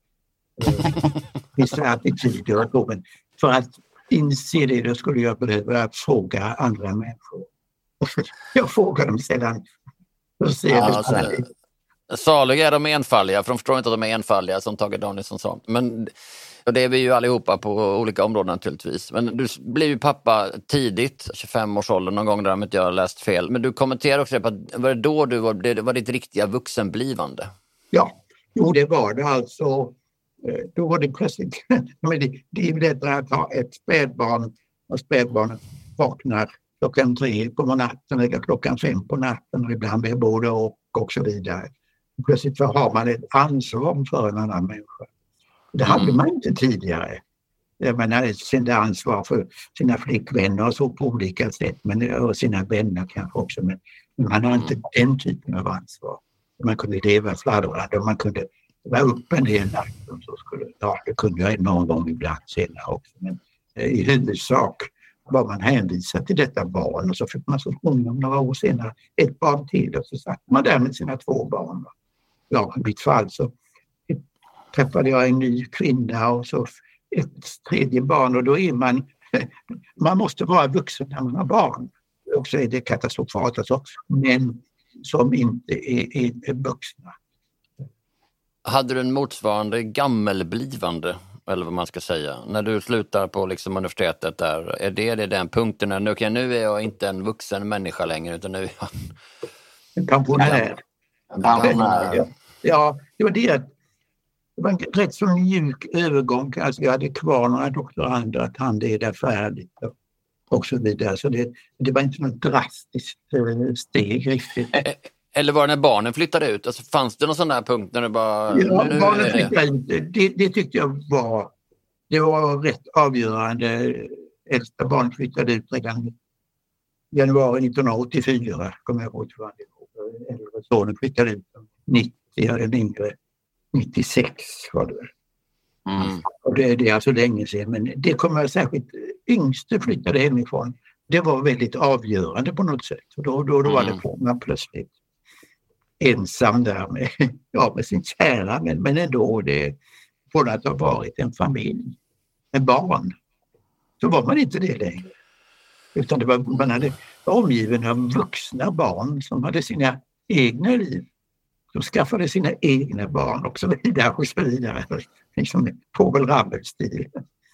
vissa attityder och så, men för att inse det då skulle jag behöva fråga andra människor. Jag frågar dem sedan. Ja, alltså, saliga är de enfaldiga, för de förstår inte att de är enfaldiga, som Tage Danielsson sa. Men och det är vi ju allihopa på olika områden naturligtvis. Men du blev ju pappa tidigt, tjugofem års ålder någon gång, där om inte jag har läst fel. Men du kommenterar också det på att var det då du var, det var ditt riktiga vuxenblivande? Ja, jo det var det alltså. Då var det plötsligt, men det, det är lättare att ha ett spädbarn och spädbarnet vaknar klockan tre på natten eller klockan fem på natten och ibland är både och och så vidare. Plötsligt har man ett ansvar för en annan människa. Det hade mm. man inte tidigare. Man kände ansvar för sina flickvänner och så på olika sätt, men och sina vänner kanske också, men man har inte den typen av ansvar. Man kunde leva fladdrande och man kunde vara uppe en hel natt. Så skulle, ja, det kunde jag någon gång ibland senare också, men i huvudsak var man hänvisad till detta barn och så fick man så småningom några år senare ett barn till och så satt man där med sina två barn. Ja, i mitt fall så träffade jag en ny kvinna och så ett tredje barn och då är man, man måste vara vuxen när man har barn. Och så är det katastrofalt alltså, men som inte är, är, är vuxna. Hade du en motsvarande gammelblivande, eller vad man ska säga, när du slutar på liksom universitetet där, är det, det den punkten när okay, nu är jag inte en vuxen människa längre utan nu är jag en pensionär. Ja, ja, det var det. Det var en rätt så mjuk övergång. Alltså jag hade kvar några doktorander att han det är där färdigt och, och så vidare. Så det, det var inte något drastiskt steg riktigt. Eller var det när barnen flyttade ut? Alltså, fanns det någon sån där punkt när det bara... Ja, barnen flyttade ut. Det, det tyckte jag var... Det var rätt avgörande. Äldsta barn flyttade ut redan i januari nittonhundraåttiofyra. Kommer jag ihåg. Äldre sonen flyttade ut nittio, eller yngre nittiosex var det. Mm. Och det, det är alltså länge sedan. Men det kommer jag särskilt... Yngste flyttade hemifrån. Det var väldigt avgörande på något sätt. Och då, då, då var det på man plötsligt ensam där med, ja, med sin kära, men, men ändå det från att ha varit en familj med barn så var man inte det längre, utan det var, man hade omgiven av vuxna barn som hade sina egna liv, som skaffade sina egna barn och så vidare och så vidare, liksom fågelrabbelstil.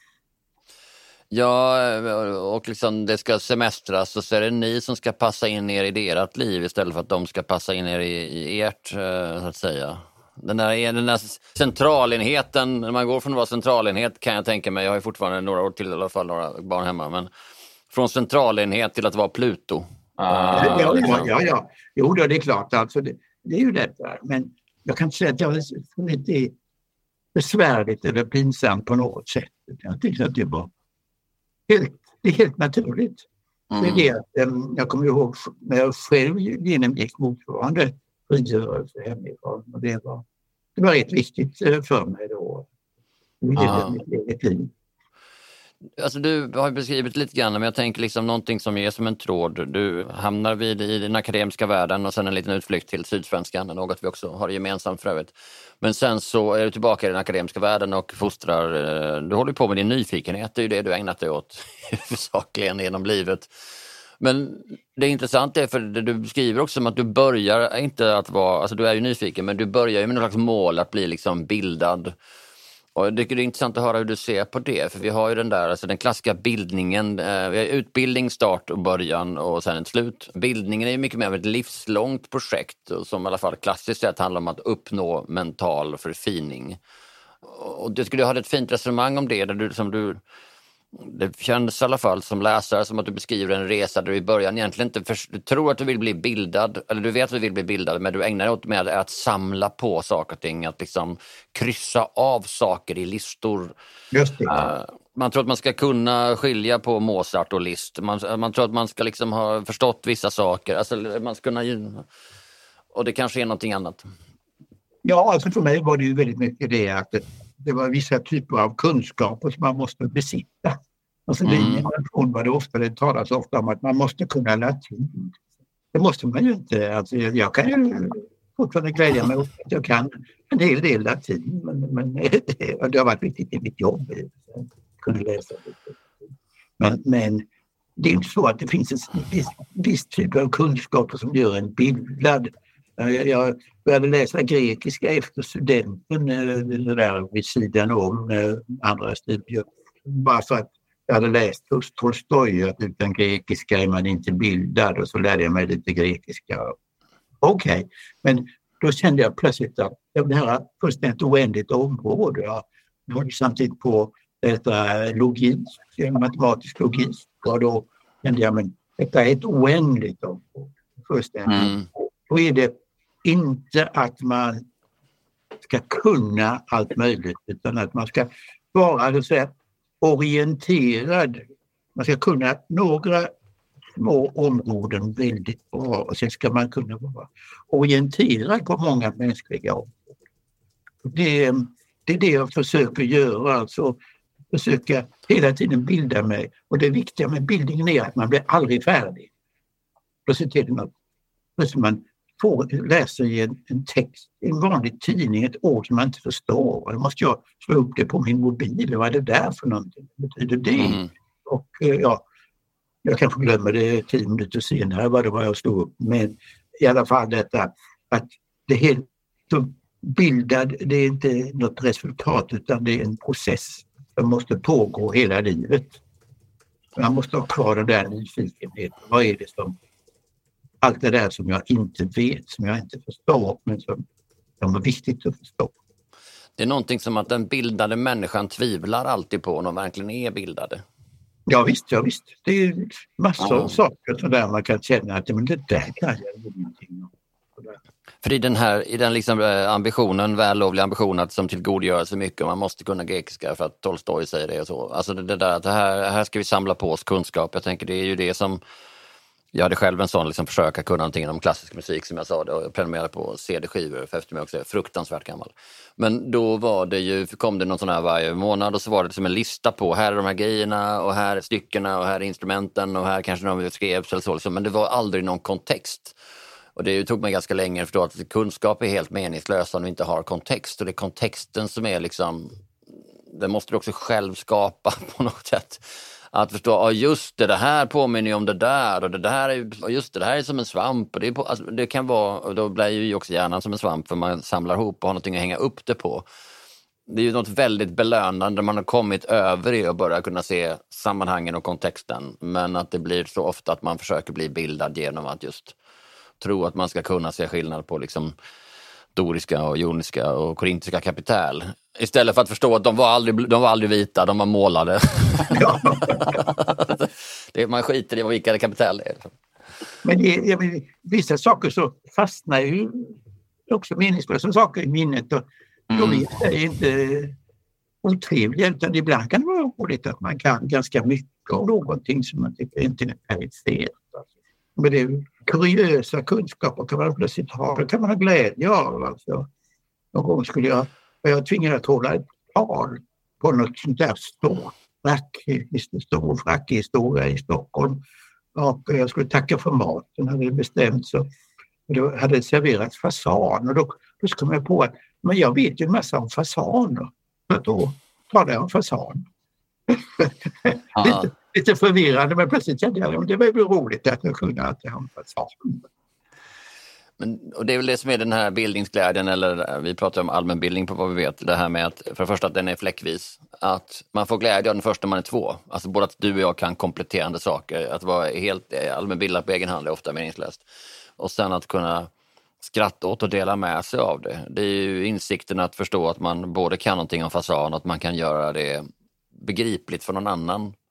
Ja, och liksom det ska semestras och så är det ni som ska passa in er i ert liv istället för att de ska passa in er i, i ert, så att säga. Den där, den där centralenheten, när man går från att vara centralenhet kan jag tänka mig, jag har ju fortfarande några år till i alla fall, några barn hemma, men från centralenhet till att vara Pluto. Ah, ja, ja, ja, ja. Jo, det är klart, alltså det, det är ju det där, men jag kan inte säga att jag är lite besvärligt eller pinsamt på något sätt. Jag tycker att det var Helt, det är helt naturligt. Mm. Det är det att, um, jag kommer ihåg när jag själv genomgick motsvarande frigörelse hemifrån. Och det var, det var rätt viktigt uh, för mig då. Det är mitt eget liv. Alltså du har beskrivit lite grann, men jag tänker liksom någonting som är som en tråd. Du hamnar vid i den akademiska världen och sen en liten utflykt till Sydsvenskan, något vi också har gemensamt för övrigt. Men sen så är du tillbaka i den akademiska världen och fostrar, du håller på med din nyfikenhet, det är ju det du ägnat dig åt huvudsakligen genom livet. Men det är intressant är för det du beskriver också som att du börjar inte att vara, alltså du är ju nyfiken, men du börjar ju med något slags mål att bli liksom bildad. Och jag tycker det är intressant att höra hur du ser på det, för vi har ju den där, alltså den klassiska bildningen, eh, vi har utbildning, start och början och sen ett slut. Bildningen är ju mycket mer av ett livslångt projekt som i alla fall klassiskt sett handlar om att uppnå mental förfining. Och det skulle ha ett fint resonemang om det, där du, som du Det kändes i alla fall som läsare som att du beskriver en resa där du i början egentligen inte för, du tror att du vill bli bildad, eller du vet att du vill bli bildad, men du ägnar dig åt med att samla på saker och ting, att liksom kryssa av saker i listor. Just det. Uh, man tror att man ska kunna skilja på Mozart och Liszt. Man, man tror att man ska liksom ha förstått vissa saker. Alltså, man ska kunna, och det kanske är någonting annat. Ja, alltså för mig var det ju väldigt mycket det att det, det var vissa typer av kunskaper som man måste besitta. Alltså mm. det generation var det ofta, det talas ofta om att man måste kunna latin. Det måste man ju inte. Alltså jag kan ju fortfarande glädja mig åt att jag kan en hel del latin, men, men det har varit viktigt i mitt jobb att kunna läsa lite. Men, men det är inte så att det finns en viss, viss typ av kunskaper som gör en bildad. Jag, jag började läsa grekiska efter studenten, det där vid sidan om andra studier. Bara för att jag hade läst hos Tolstoj att utan grekiska är man inte bildad, och så lärde jag mig lite grekiska. Okej, okay. Men då kände jag plötsligt att det här är fullständigt oändligt område. Jag var samtidigt på detta logik, matematisk logik, och då kände jag men detta är ett oändligt område. Fullständigt. Mm. Då är det inte att man ska kunna allt möjligt, utan att man ska vara så här, orienterad. Man ska kunna några små områden väldigt bra, och sen ska man kunna vara orienterad på många mänskliga områden. Det, det är det jag försöker göra, alltså försöka hela tiden bilda mig. Och det viktiga med bildningen är att man blir aldrig färdig. Plötsligt är det något. Plötsligt man får läsa i en, en text, en vanlig tidning, ett ord som man inte förstår. Då måste jag slå upp det på min mobil. Vad är det där för någonting? Vad betyder det? Mm. Och ja, jag kanske glömmer det tio minuter senare vad det var jag stod upp. Men i alla fall detta att det helt bildad, det är inte något resultat utan det är en process som måste pågå hela livet. Man måste ha kvar den där nyfikenheten. Vad är det som allt det där som jag inte vet, som jag inte förstår, men som, som är viktigt att förstå. Det är någonting som att den bildade människan tvivlar alltid på om de verkligen är bildade. Ja visst, ja visst. Det är massor av ja. saker så där man kan känna att men det där kan jag ingenting om. För i den här i den liksom ambitionen, vällovliga ambitionen att som tillgodogöra sig mycket, man måste kunna grekiska för att Tolstoj säger det och så. Alltså det, det där att det här, här ska vi samla på oss kunskap. Jag tänker det är ju det som jag hade själv en sån liksom försöka kunna någonting om klassisk musik som jag sa det, och jag prenumererade på C D-skivor för efter mig också, fruktansvärt gammal. Men då var det ju, kom det någon sån här varje månad och så var det som en lista på här är de här grejerna och här är styckena och här är instrumenten och här kanske de skrevs eller så liksom. Men det var aldrig någon kontext. Och det tog mig ganska länge att förstå att kunskap är helt meningslös om du inte har kontext, och det är kontexten som är liksom, det måste du också själv skapa på något sätt. Att förstå, ja just det, det här påminner ju om det där och det där är, just det, det här är som en svamp och det, är på, alltså, det kan vara, och då blir ju också hjärnan som en svamp för man samlar ihop och har någonting att hänga upp det på. Det är ju något väldigt belönande man har kommit över i och börjar kunna se sammanhangen och kontexten, men att det blir så ofta att man försöker bli bildad genom att just tro att man ska kunna se skillnad på liksom doriska och joniska och korintiska kapital. Istället för att förstå att de var aldrig, de var aldrig vita, de var målade. Ja. det, man skiter i vad vilka kapital är. Men i, i vissa saker så fastnar ju också meningslösa saker i minnet. Och mm. de är inte otrevliga, utan ibland kan det vara roligt att man kan ganska mycket av någonting som man tycker inte är perifert. Men det är kuriösa kunskaper kan man plötsligt ha. Det kan man ha glädje av. Alltså. Någon gång skulle jag, jag tvingade att hålla ett tal på något sånt där stort frack, stor frackhistoria i Stockholm. Och jag skulle tacka för maten, hade det bestämt så. Och då hade det serverats fasan. Och då, då kom jag på att men jag vet ju en massa om fasaner. Så då talade jag om fasan. lite, lite förvirrande, men plötsligt kände jag att det var ju roligt att jag kunde att jag om fasan. Men, och det är väl det som är den här bildningsglädjen, eller vi pratar om allmänbildning på vad vi vet, det här med att för det första att den är fläckvis, att man får glädje av den första man är två, alltså både att du och jag kan kompletterande saker, att vara helt allmänbildad på egen hand är ofta meningslöst, och sen att kunna skratta åt och dela med sig av det, det är ju insikten att förstå att man både kan någonting om fasan och att man kan göra det begripligt för någon annan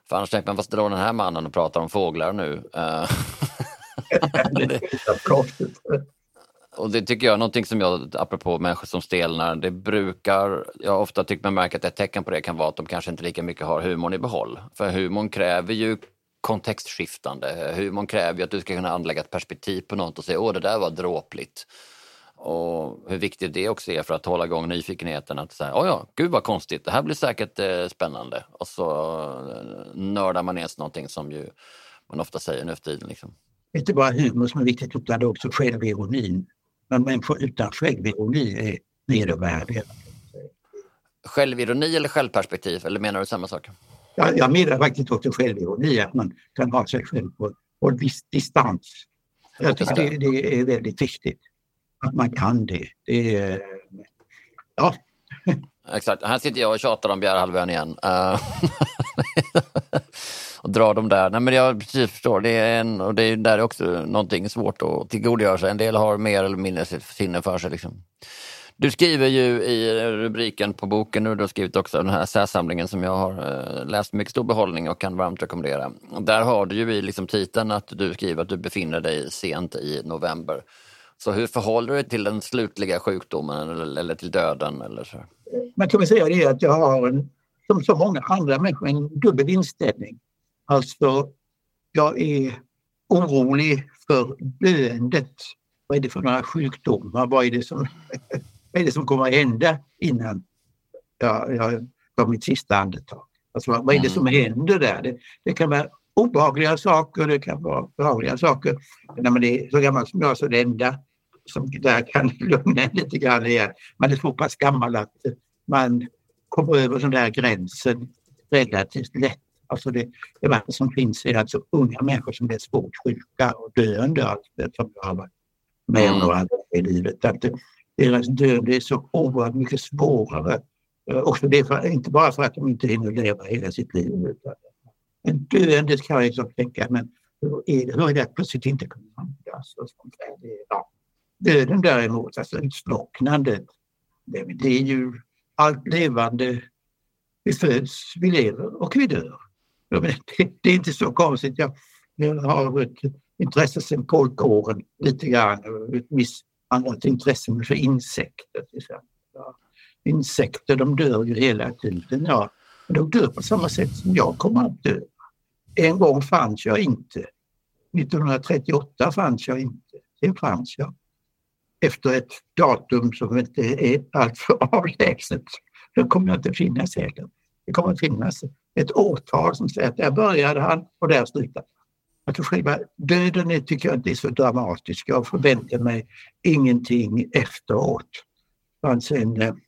För annars tänker man, vad står den här mannen och pratar om fåglar nu? Uh, det, och det tycker jag är någonting som jag, apropå människor som stelnar, det brukar, jag ofta tycker man märker att ett tecken på det kan vara att de kanske inte lika mycket har humorn i behåll. För humorn kräver ju kontextskiftande. Humorn kräver ju att du ska kunna anlägga ett perspektiv på något och säga, åh det där var dråpligt. Och hur viktigt det också är för att hålla igång nyfikenheten att säga, åh ja, gud vad konstigt, det här blir säkert eh, spännande. Och så eh, nördar man ner någonting som ju man ofta säger nu för tiden. Liksom. Inte bara humor som är viktigt utan också självironin. Men människor utan självironi är nedvärdiga. Självironi eller självperspektiv? Eller menar du samma sak? Ja, jag menar faktiskt också självironi, att man kan ha sig själv på, på en viss distans. Jag tycker det, det är väldigt viktigt att man kan det. det är, ja. Exakt, här sitter jag och tjatar om Bjärhalvön igen. Uh, och drar dem där. Nej, men jag precis förstår, det är en, och det är där också någonting svårt att tillgodogöra sig. En del har mer eller mindre sinne för sig. Liksom. Du skriver ju i rubriken på boken nu, du har skrivit också den här särsamlingen som jag har uh, läst mycket stor behållning och kan varmt rekommendera. Och där har du ju i liksom titeln att du skriver att du befinner dig sent i november. Så hur förhåller du dig till den slutliga sjukdomen eller, eller till döden? Eller så? Man kan väl säga det att jag har, en, som så många andra människor, en dubbel inställning. Alltså, jag är orolig för döendet. Vad är det för några sjukdomar? Vad är det som, vad är det som kommer att hända innan jag, jag tar mitt sista andetag? Alltså, vad är det som händer där? Det, det kan vara obehagliga saker, det kan vara behagliga saker. När man är så gammal som jag så är det enda som där kan lugna lite grann igen. Man är så pass gammal att man kommer över den där gränsen relativt lätt. Alltså det, det värsta som finns är alltså unga människor som är svårt sjuka och döende, alltså, som jag har varit med om några i livet. Att deras död är så oerhört mycket svårare. Också det för, inte bara för att de inte hinner leva hela sitt liv. Utan en döende kan jag liksom tänka, men hur är det, hur är det att plötsligt inte kunna andas? Ja. Döden däremot, alltså utslocknandet, det, det är ju allt levande. Vi föds, vi lever och vi dör. Det, det är inte så konstigt. Jag, jag har ett intresse sedan pojkåren lite grann, ett visst annat intresse för insekter till exempel. Ja. Insekter, de dör ju hela tiden. Ja. De dör på samma sätt som jag kommer att dö. En gång fanns jag inte. nittonhundratrettioåtta fanns jag inte. Sen fanns jag. Efter ett datum som inte är alltför avlägset, då kommer jag inte finnas heller. Det kommer att finnas ett årtal som säger att där började han och där slutade han. Att själva döden är, tycker jag inte är så dramatisk. Jag förväntar mig ingenting efteråt. Det fanns en eh,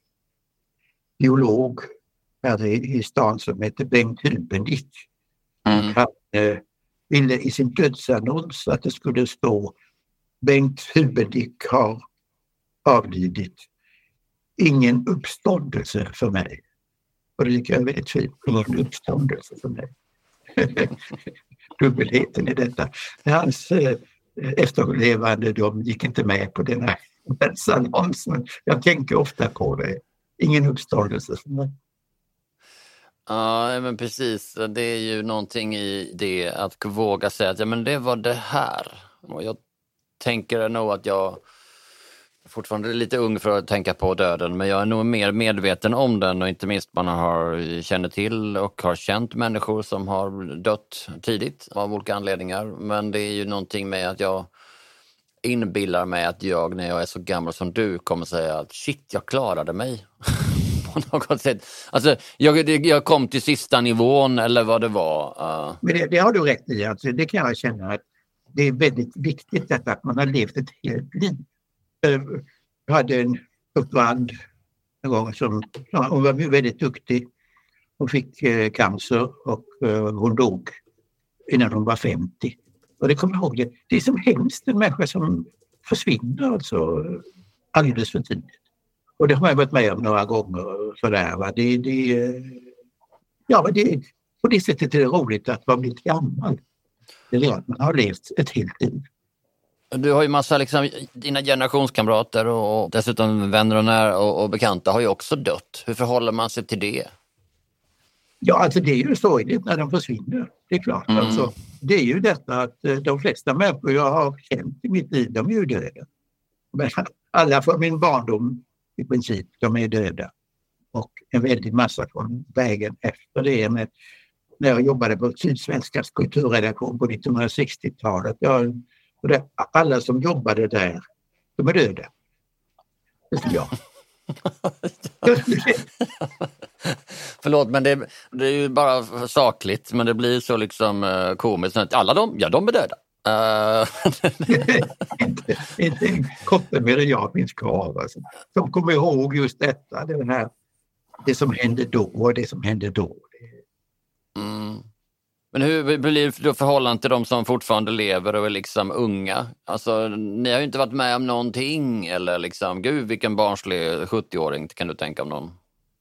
biolog här i, i stan som heter Bengt Hubendick. Mm. Han eh, ville i sin dödsannons att det skulle stå Bengt Hubendick har avlidit. Ingen uppståndelse för mig. Och det tycker jag är väldigt fint. Ingen uppståndelse för mig. Dubbelheten i detta. Hans eh, efterlevande, de gick inte med på den här dödsannonsen. Jag tänker ofta på det. Ingen uppståndelse för mig. Ja, men precis. Det är ju någonting i det att våga säga att ja, men det var det här. Och jag tänker nog att jag fortfarande är lite ung för att tänka på döden, men jag är nog mer medveten om den och inte minst man har känner till och har känt människor som har dött tidigt av olika anledningar. Men det är ju någonting med att jag inbillar mig att jag när jag är så gammal som du kommer säga att shit, jag klarade mig. På något sätt. Alltså, jag, jag kom till sista nivån eller vad det var. Uh. Men det, det har du rätt i. Alltså, det kan jag känna att det är väldigt viktigt att man har levt ett helt liv. Jag hade en uppvand en gång som hon var väldigt duktig. Hon fick eh, cancer och eh, hon dog innan hon var femtio. Och det kommer jag ihåg, det, det är som hemskt en människa som försvinner alltså alldeles för tidigt. Och det har jag varit med om några gånger. Sådär, va? Det, det, ja, men det, på det sättet är det roligt att vara lite gammal. Det är att man har levt ett helt liv. Du har ju massa, liksom, dina generationskamrater och, och dessutom vänner och, när och, och bekanta har ju också dött. Hur förhåller man sig till det? Ja, alltså det är ju sorgligt när de försvinner. Det är klart. Mm. Alltså, det är ju detta att de flesta människor jag har känt i mitt liv, de är ju döda. Men alla från min barndom i princip, de är döda. Och en väldigt massa från vägen efter det. Med, när jag jobbade på Sydsvenskans kulturredaktion på nittonhundrasextiotalet. Jag, och det, alla som jobbade där, de är döda. Det är jag. Förlåt, men det, det är ju bara sakligt, men det blir så liksom uh, komiskt. Alla de, ja, de är döda. Uh... inte, inte en kotte med jag finns kvar. Alltså. De kommer ihåg just detta, det, här, det som hände då och det som hände då. Mm. Men hur blir det förhållande till de som fortfarande lever och är liksom unga? Alltså, ni har ju inte varit med om någonting, eller liksom, gud vilken barnslig sjuttioåring kan du tänka om någon?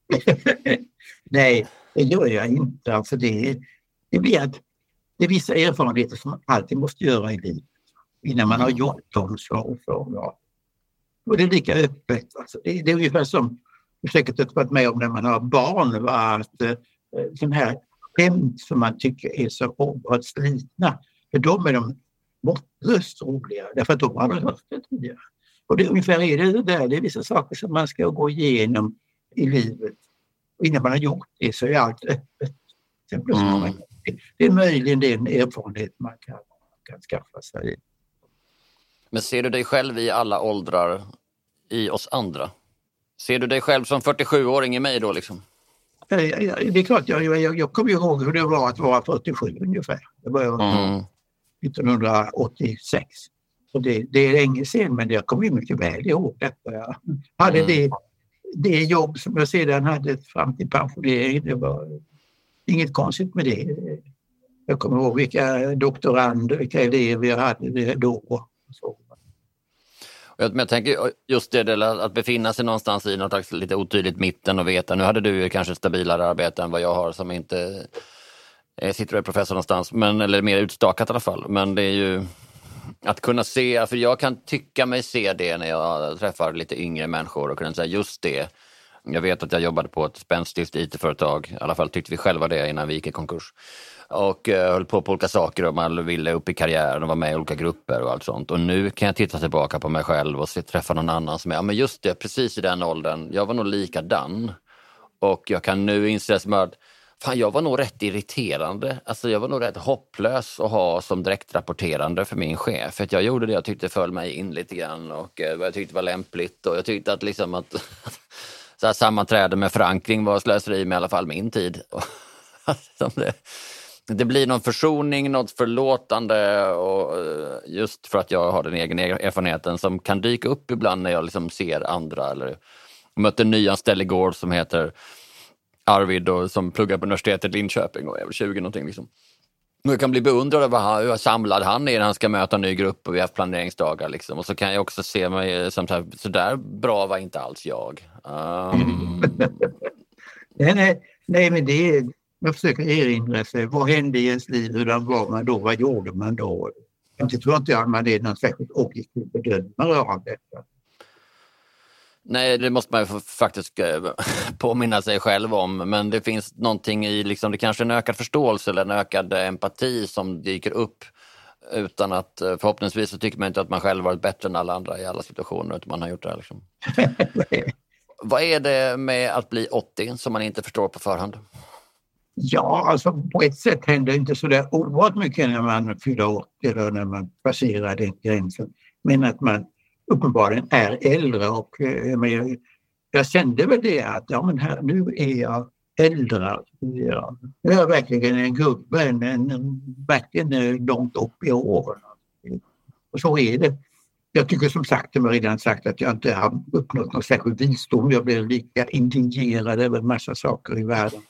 Nej, det gör jag inte. Alltså det, det blir att det är vissa erfarenheter som man alltid måste göra i livet. Innan man har gjort dem så, så ja. Och det är lika öppet. Alltså det, det är ungefär som du säkert har varit med om när man har barn. Va? Att eh, sån här skämt som man tycker är så oerhört slitna. För de är de bortröst roliga. Därför att de har hört det tidigare. Och det ungefär är det där. Det är vissa saker som man ska gå igenom i livet. Och innan man har gjort det så är allt öppet. Sen mm. man, det är möjligen den erfarenhet man kan, kan skaffa sig. Men ser du dig själv i alla åldrar i oss andra? Ser du dig själv som fyrtiosjuåring i mig då liksom? Det är klart, jag, jag, jag kommer ihåg hur det var att vara fyrtiosju ungefär. Det var mm. nittonhundraåttiosex. Så det, det är länge sedan, men jag kommer mycket väl ihåg detta. Jag hade mm. det, det jobb som jag sedan hade fram till pensionering. Det var inget konstigt med det. Jag kommer ihåg vilka doktorander, vilka elever jag hade då. Så. Men jag tänker just det, att befinna sig någonstans i något slags lite otydligt mitten och veta, nu hade du kanske stabilare arbete än vad jag har som inte sitter och är professor någonstans, men, eller mer utstakat i alla fall. Men det är ju att kunna se, för jag kan tycka mig se det när jag träffar lite yngre människor och kunna säga just det. Jag vet att jag jobbade på ett spänstigt I T-företag, i alla fall tyckte vi själva det innan vi gick i konkurs. Och uh, höll på på olika saker och man ville upp i karriären och vara med i olika grupper och allt sånt. Och nu kan jag titta tillbaka på mig själv och se, träffa någon annan som är, ja men just det, precis i den åldern, jag var nog likadan. Och jag kan nu inse att fan, jag var nog rätt irriterande. Alltså jag var nog rätt hopplös att ha som direktrapporterande för min chef. För att jag gjorde det jag tyckte föll mig in lite grann och uh, vad jag tyckte var lämpligt. Och jag tyckte att liksom att så här sammanträde med förankring var slöseri med i alla fall min tid. det, det blir någon försoning, något förlåtande och just för att jag har den egen erfarenheten som kan dyka upp ibland när jag liksom ser andra eller mötte en nyanställd igår som heter Arvid och som pluggar på universitetet i Linköping och är väl tjugo någonting liksom. Jag kan bli beundrad över hur samlad han är när han ska möta en ny grupp och vi har haft planeringsdagar liksom. Och så kan jag också se mig som så, här, så där bra var inte alls jag. Um... nej, nej, nej, men det är, man försöker erinra sig, vad hände i ens liv, hur var man då, vad gjorde man då? Jag tror inte att man är någon särskilt objektiv bedömare av detta. Nej, det måste man ju faktiskt påminna sig själv om. Men det finns någonting i, liksom, det kanske är en ökad förståelse eller en ökad empati som dyker upp. Utan att, förhoppningsvis så tycker man inte att man själv varit bättre än alla andra i alla situationer. Utan man har gjort det här liksom. Vad är det med att bli åttio som man inte förstår på förhand? Ja, alltså på ett sätt händer inte så där oerhört mycket när man fyller åttio eller när man passerar den gränsen. Men att man uppenbarligen är äldre och men jag, jag kände väl det att ja, men här, nu är jag äldre. Ja. Nu är jag verkligen en gubbe, en, en, en, verkligen långt upp i åren. Och så är det. Jag tycker som sagt, jag har redan sagt att jag inte har uppnått någon särskild visdom. Jag blir lika indignerad över en massa saker i världen.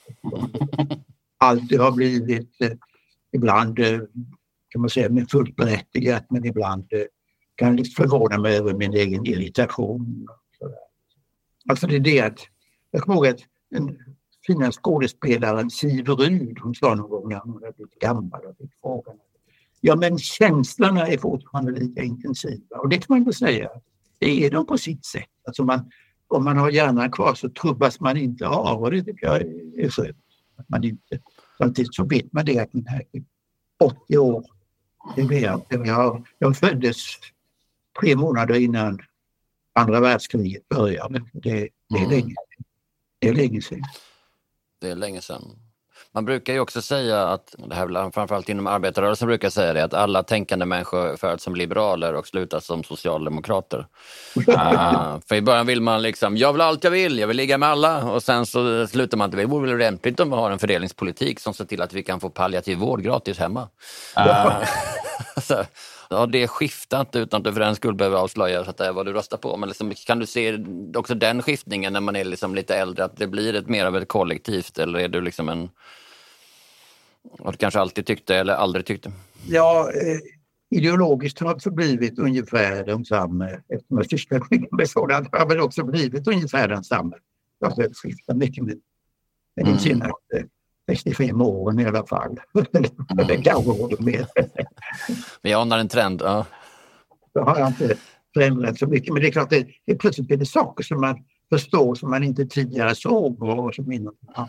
Allt det har blivit eh, ibland eh, kan man säga med fullt berättigat, men ibland eh, kan jag förvåna mig över min egen irritation. Alltså det är det att jag kommer ihåg att den fina skådespelaren Siv Ryd, hon sa någon gång när hon hade blivit gammal och fick frågan. Ja, men känslorna är fortfarande lika intensiva. Och det kan man inte säga. Det är de på sitt sätt. Alltså man, om man har hjärnan kvar så trubbas man inte av. Och det tycker jag är skönt. att man inte, samtidigt så vet man det att den här åttio år, det vet jag, jag, jag föddes tre månader innan andra världskriget började. Det, det, är, mm. länge, det är länge sedan. Det är länge sedan. Man brukar ju också säga att, det här framförallt inom arbetarrörelsen brukar säga det, att alla tänkande människor föds som liberaler och slutar som socialdemokrater. uh, för i början vill man liksom, jag vill allt jag vill, jag vill ligga med alla, och sen så slutar man inte, det vore väl lämpligt om vi har en fördelningspolitik som ser till att vi kan få palliativ vård gratis hemma. Uh, så, ja, det är skiftat utan att du för den skull behöver avslöja så att det är vad du röstar på. Men liksom, kan du se också den skiftningen när man är liksom lite äldre, att det blir ett mer av ett kollektivt, eller är du liksom en, vad du kanske alltid tyckte eller aldrig tyckte? Ja, eh, ideologiskt har det blivit ungefär densamma. Eftersom jag sysslar mycket med sådant har det också blivit ungefär densamma. Jag har skiftat mycket med de senaste sextiofem åren i alla fall. Det kanske håller med. Vi anar en trend, ja. Då har jag inte förändrat så mycket. Men det är klart, det är plötsligt blir det saker som man förstår som man inte tidigare såg och som innan. Ja.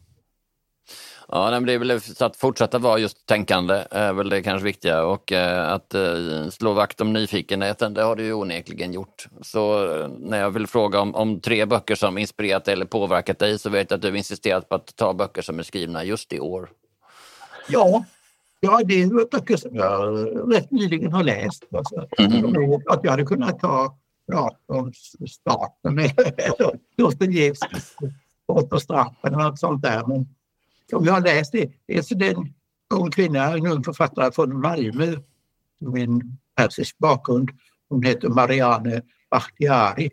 Ja, men det är väl så att fortsätta vara just tänkande är väl det kanske viktiga, och eh, att eh, slå vakt om nyfikenheten, det har du ju onekligen gjort. Så eh, när jag vill fråga om, om tre böcker som inspirerat dig eller påverkat dig, så vet jag att du har insisterat på att ta böcker som är skrivna just i år. Ja, ja det är böcker som jag rätt nyligen har läst. Alltså. Mm. Att jag hade kunnat ta om starten eller Dostojevskijs Brott och straffen och något sånt där, men om jag har läst det, det är så den ung kvinna, en ung författare från Malmö med en persisk bakgrund. Hon heter Marianne Bakhtiari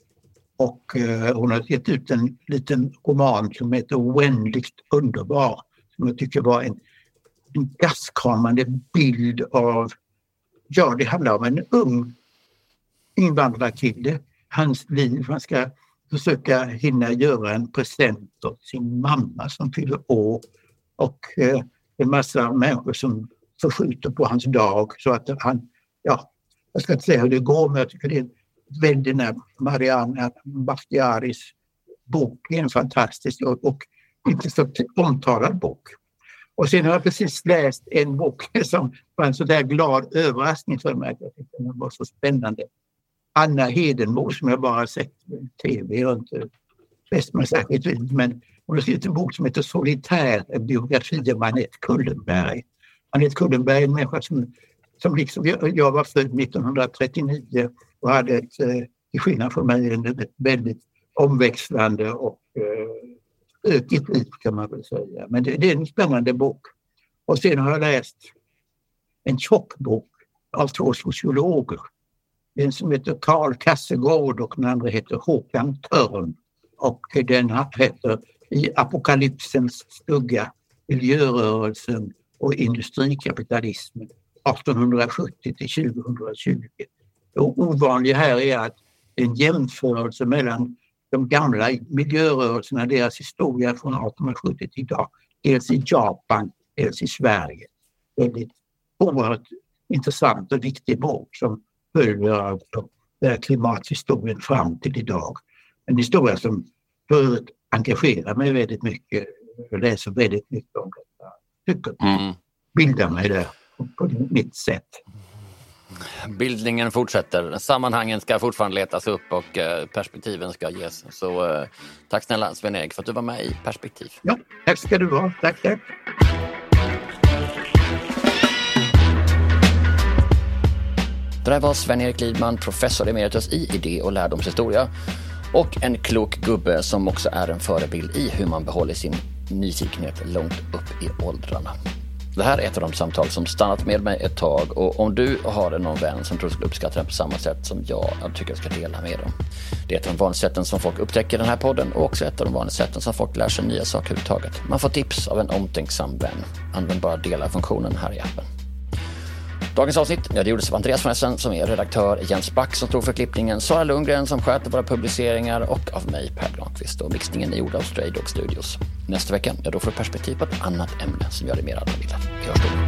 och eh, hon har gett ut en liten roman som heter Oändligt underbar, som jag tycker var en, en gaskramande bild av, ja det handlar om en ung invandrarkille, hans liv, han ska försöka hinna göra en present åt sin mamma som fyller år, och eh, en massa människor som förskjuter på hans dag, så att han, ja, jag ska inte säga hur det går, men jag tycker det är väldigt när Marianne Bakhtiaris bok är en fantastisk och, och inte så omtalad bok. Och sen har jag precis läst en bok som var en så där glad överraskning för mig, jag tyckte den var så spännande. Anna Hedenmo, som jag bara sett på tv och inte fäst mig särskilt vid, men hon har skrivit en bok som heter Solitär, en biografi av Annette Kullenberg. Annette Kullenberg är en människa som, som liksom, jag, jag var född nittonhundratrettionio och hade ett, eh, till skillnad från mig, ett väldigt omväxlande och eh, ökigt liv kan man väl säga. Men det, det är en spännande bok. Och sen har jag läst en tjock bok av två sociologer. En som heter Karl Kassegård och den andra heter Håkan Törn. Och den heter I apokalypsens skugga, miljörörelsen och industrikapitalismen artonhundrasjuttio till tjugohundratjugo. Och ovanligt här är att en jämförelse mellan de gamla miljörörelserna, deras historia från artonhundrasjuttio till idag, dels i Japan, dels i Sverige. Väldigt oerhört intressant och viktig bok som följer av klimathistorien fram till idag. En historia som förut engagerar mig väldigt mycket. Jag läser väldigt mycket om detta. Tycker mm. bildar mig där på, på mitt sätt. Bildningen fortsätter. Sammanhangen ska fortfarande letas upp och perspektiven ska ges. Så eh, tack snälla Sven-Erik för att du var med i Perspektiv. Ja, tack ska du ha. Tack, tack. Det där var Sven-Erik Lidman, professor emeritus i idé- och lärdomshistoria och en klok gubbe som också är en förebild i hur man behåller sin nyfikenhet långt upp i åldrarna. Det här är ett av de samtal som stannat med mig ett tag, och om du har någon vän som tror skulle uppskatta den på samma sätt som jag, jag tycker jag ska dela med dem. Det är ett av de vanliga sätten som folk upptäcker den här podden och också ett av de vanliga sätten som folk lär sig nya saker överhuvudtaget. Man får tips av en omtänksam vän. Använd bara dela-funktionen här i appen. Dagens avsnitt, ja, det gjordes av Andreas von Essen som är redaktör, Jens Back som står för klippningen, Sara Lundgren som sköter våra publiceringar och av mig, Per Granqvist, och mixningen är gjord av Stray Dog Studios. Nästa vecka, ja, då får du perspektiv på ett annat ämne som gör det mer allmänbildat. Vi hörs då.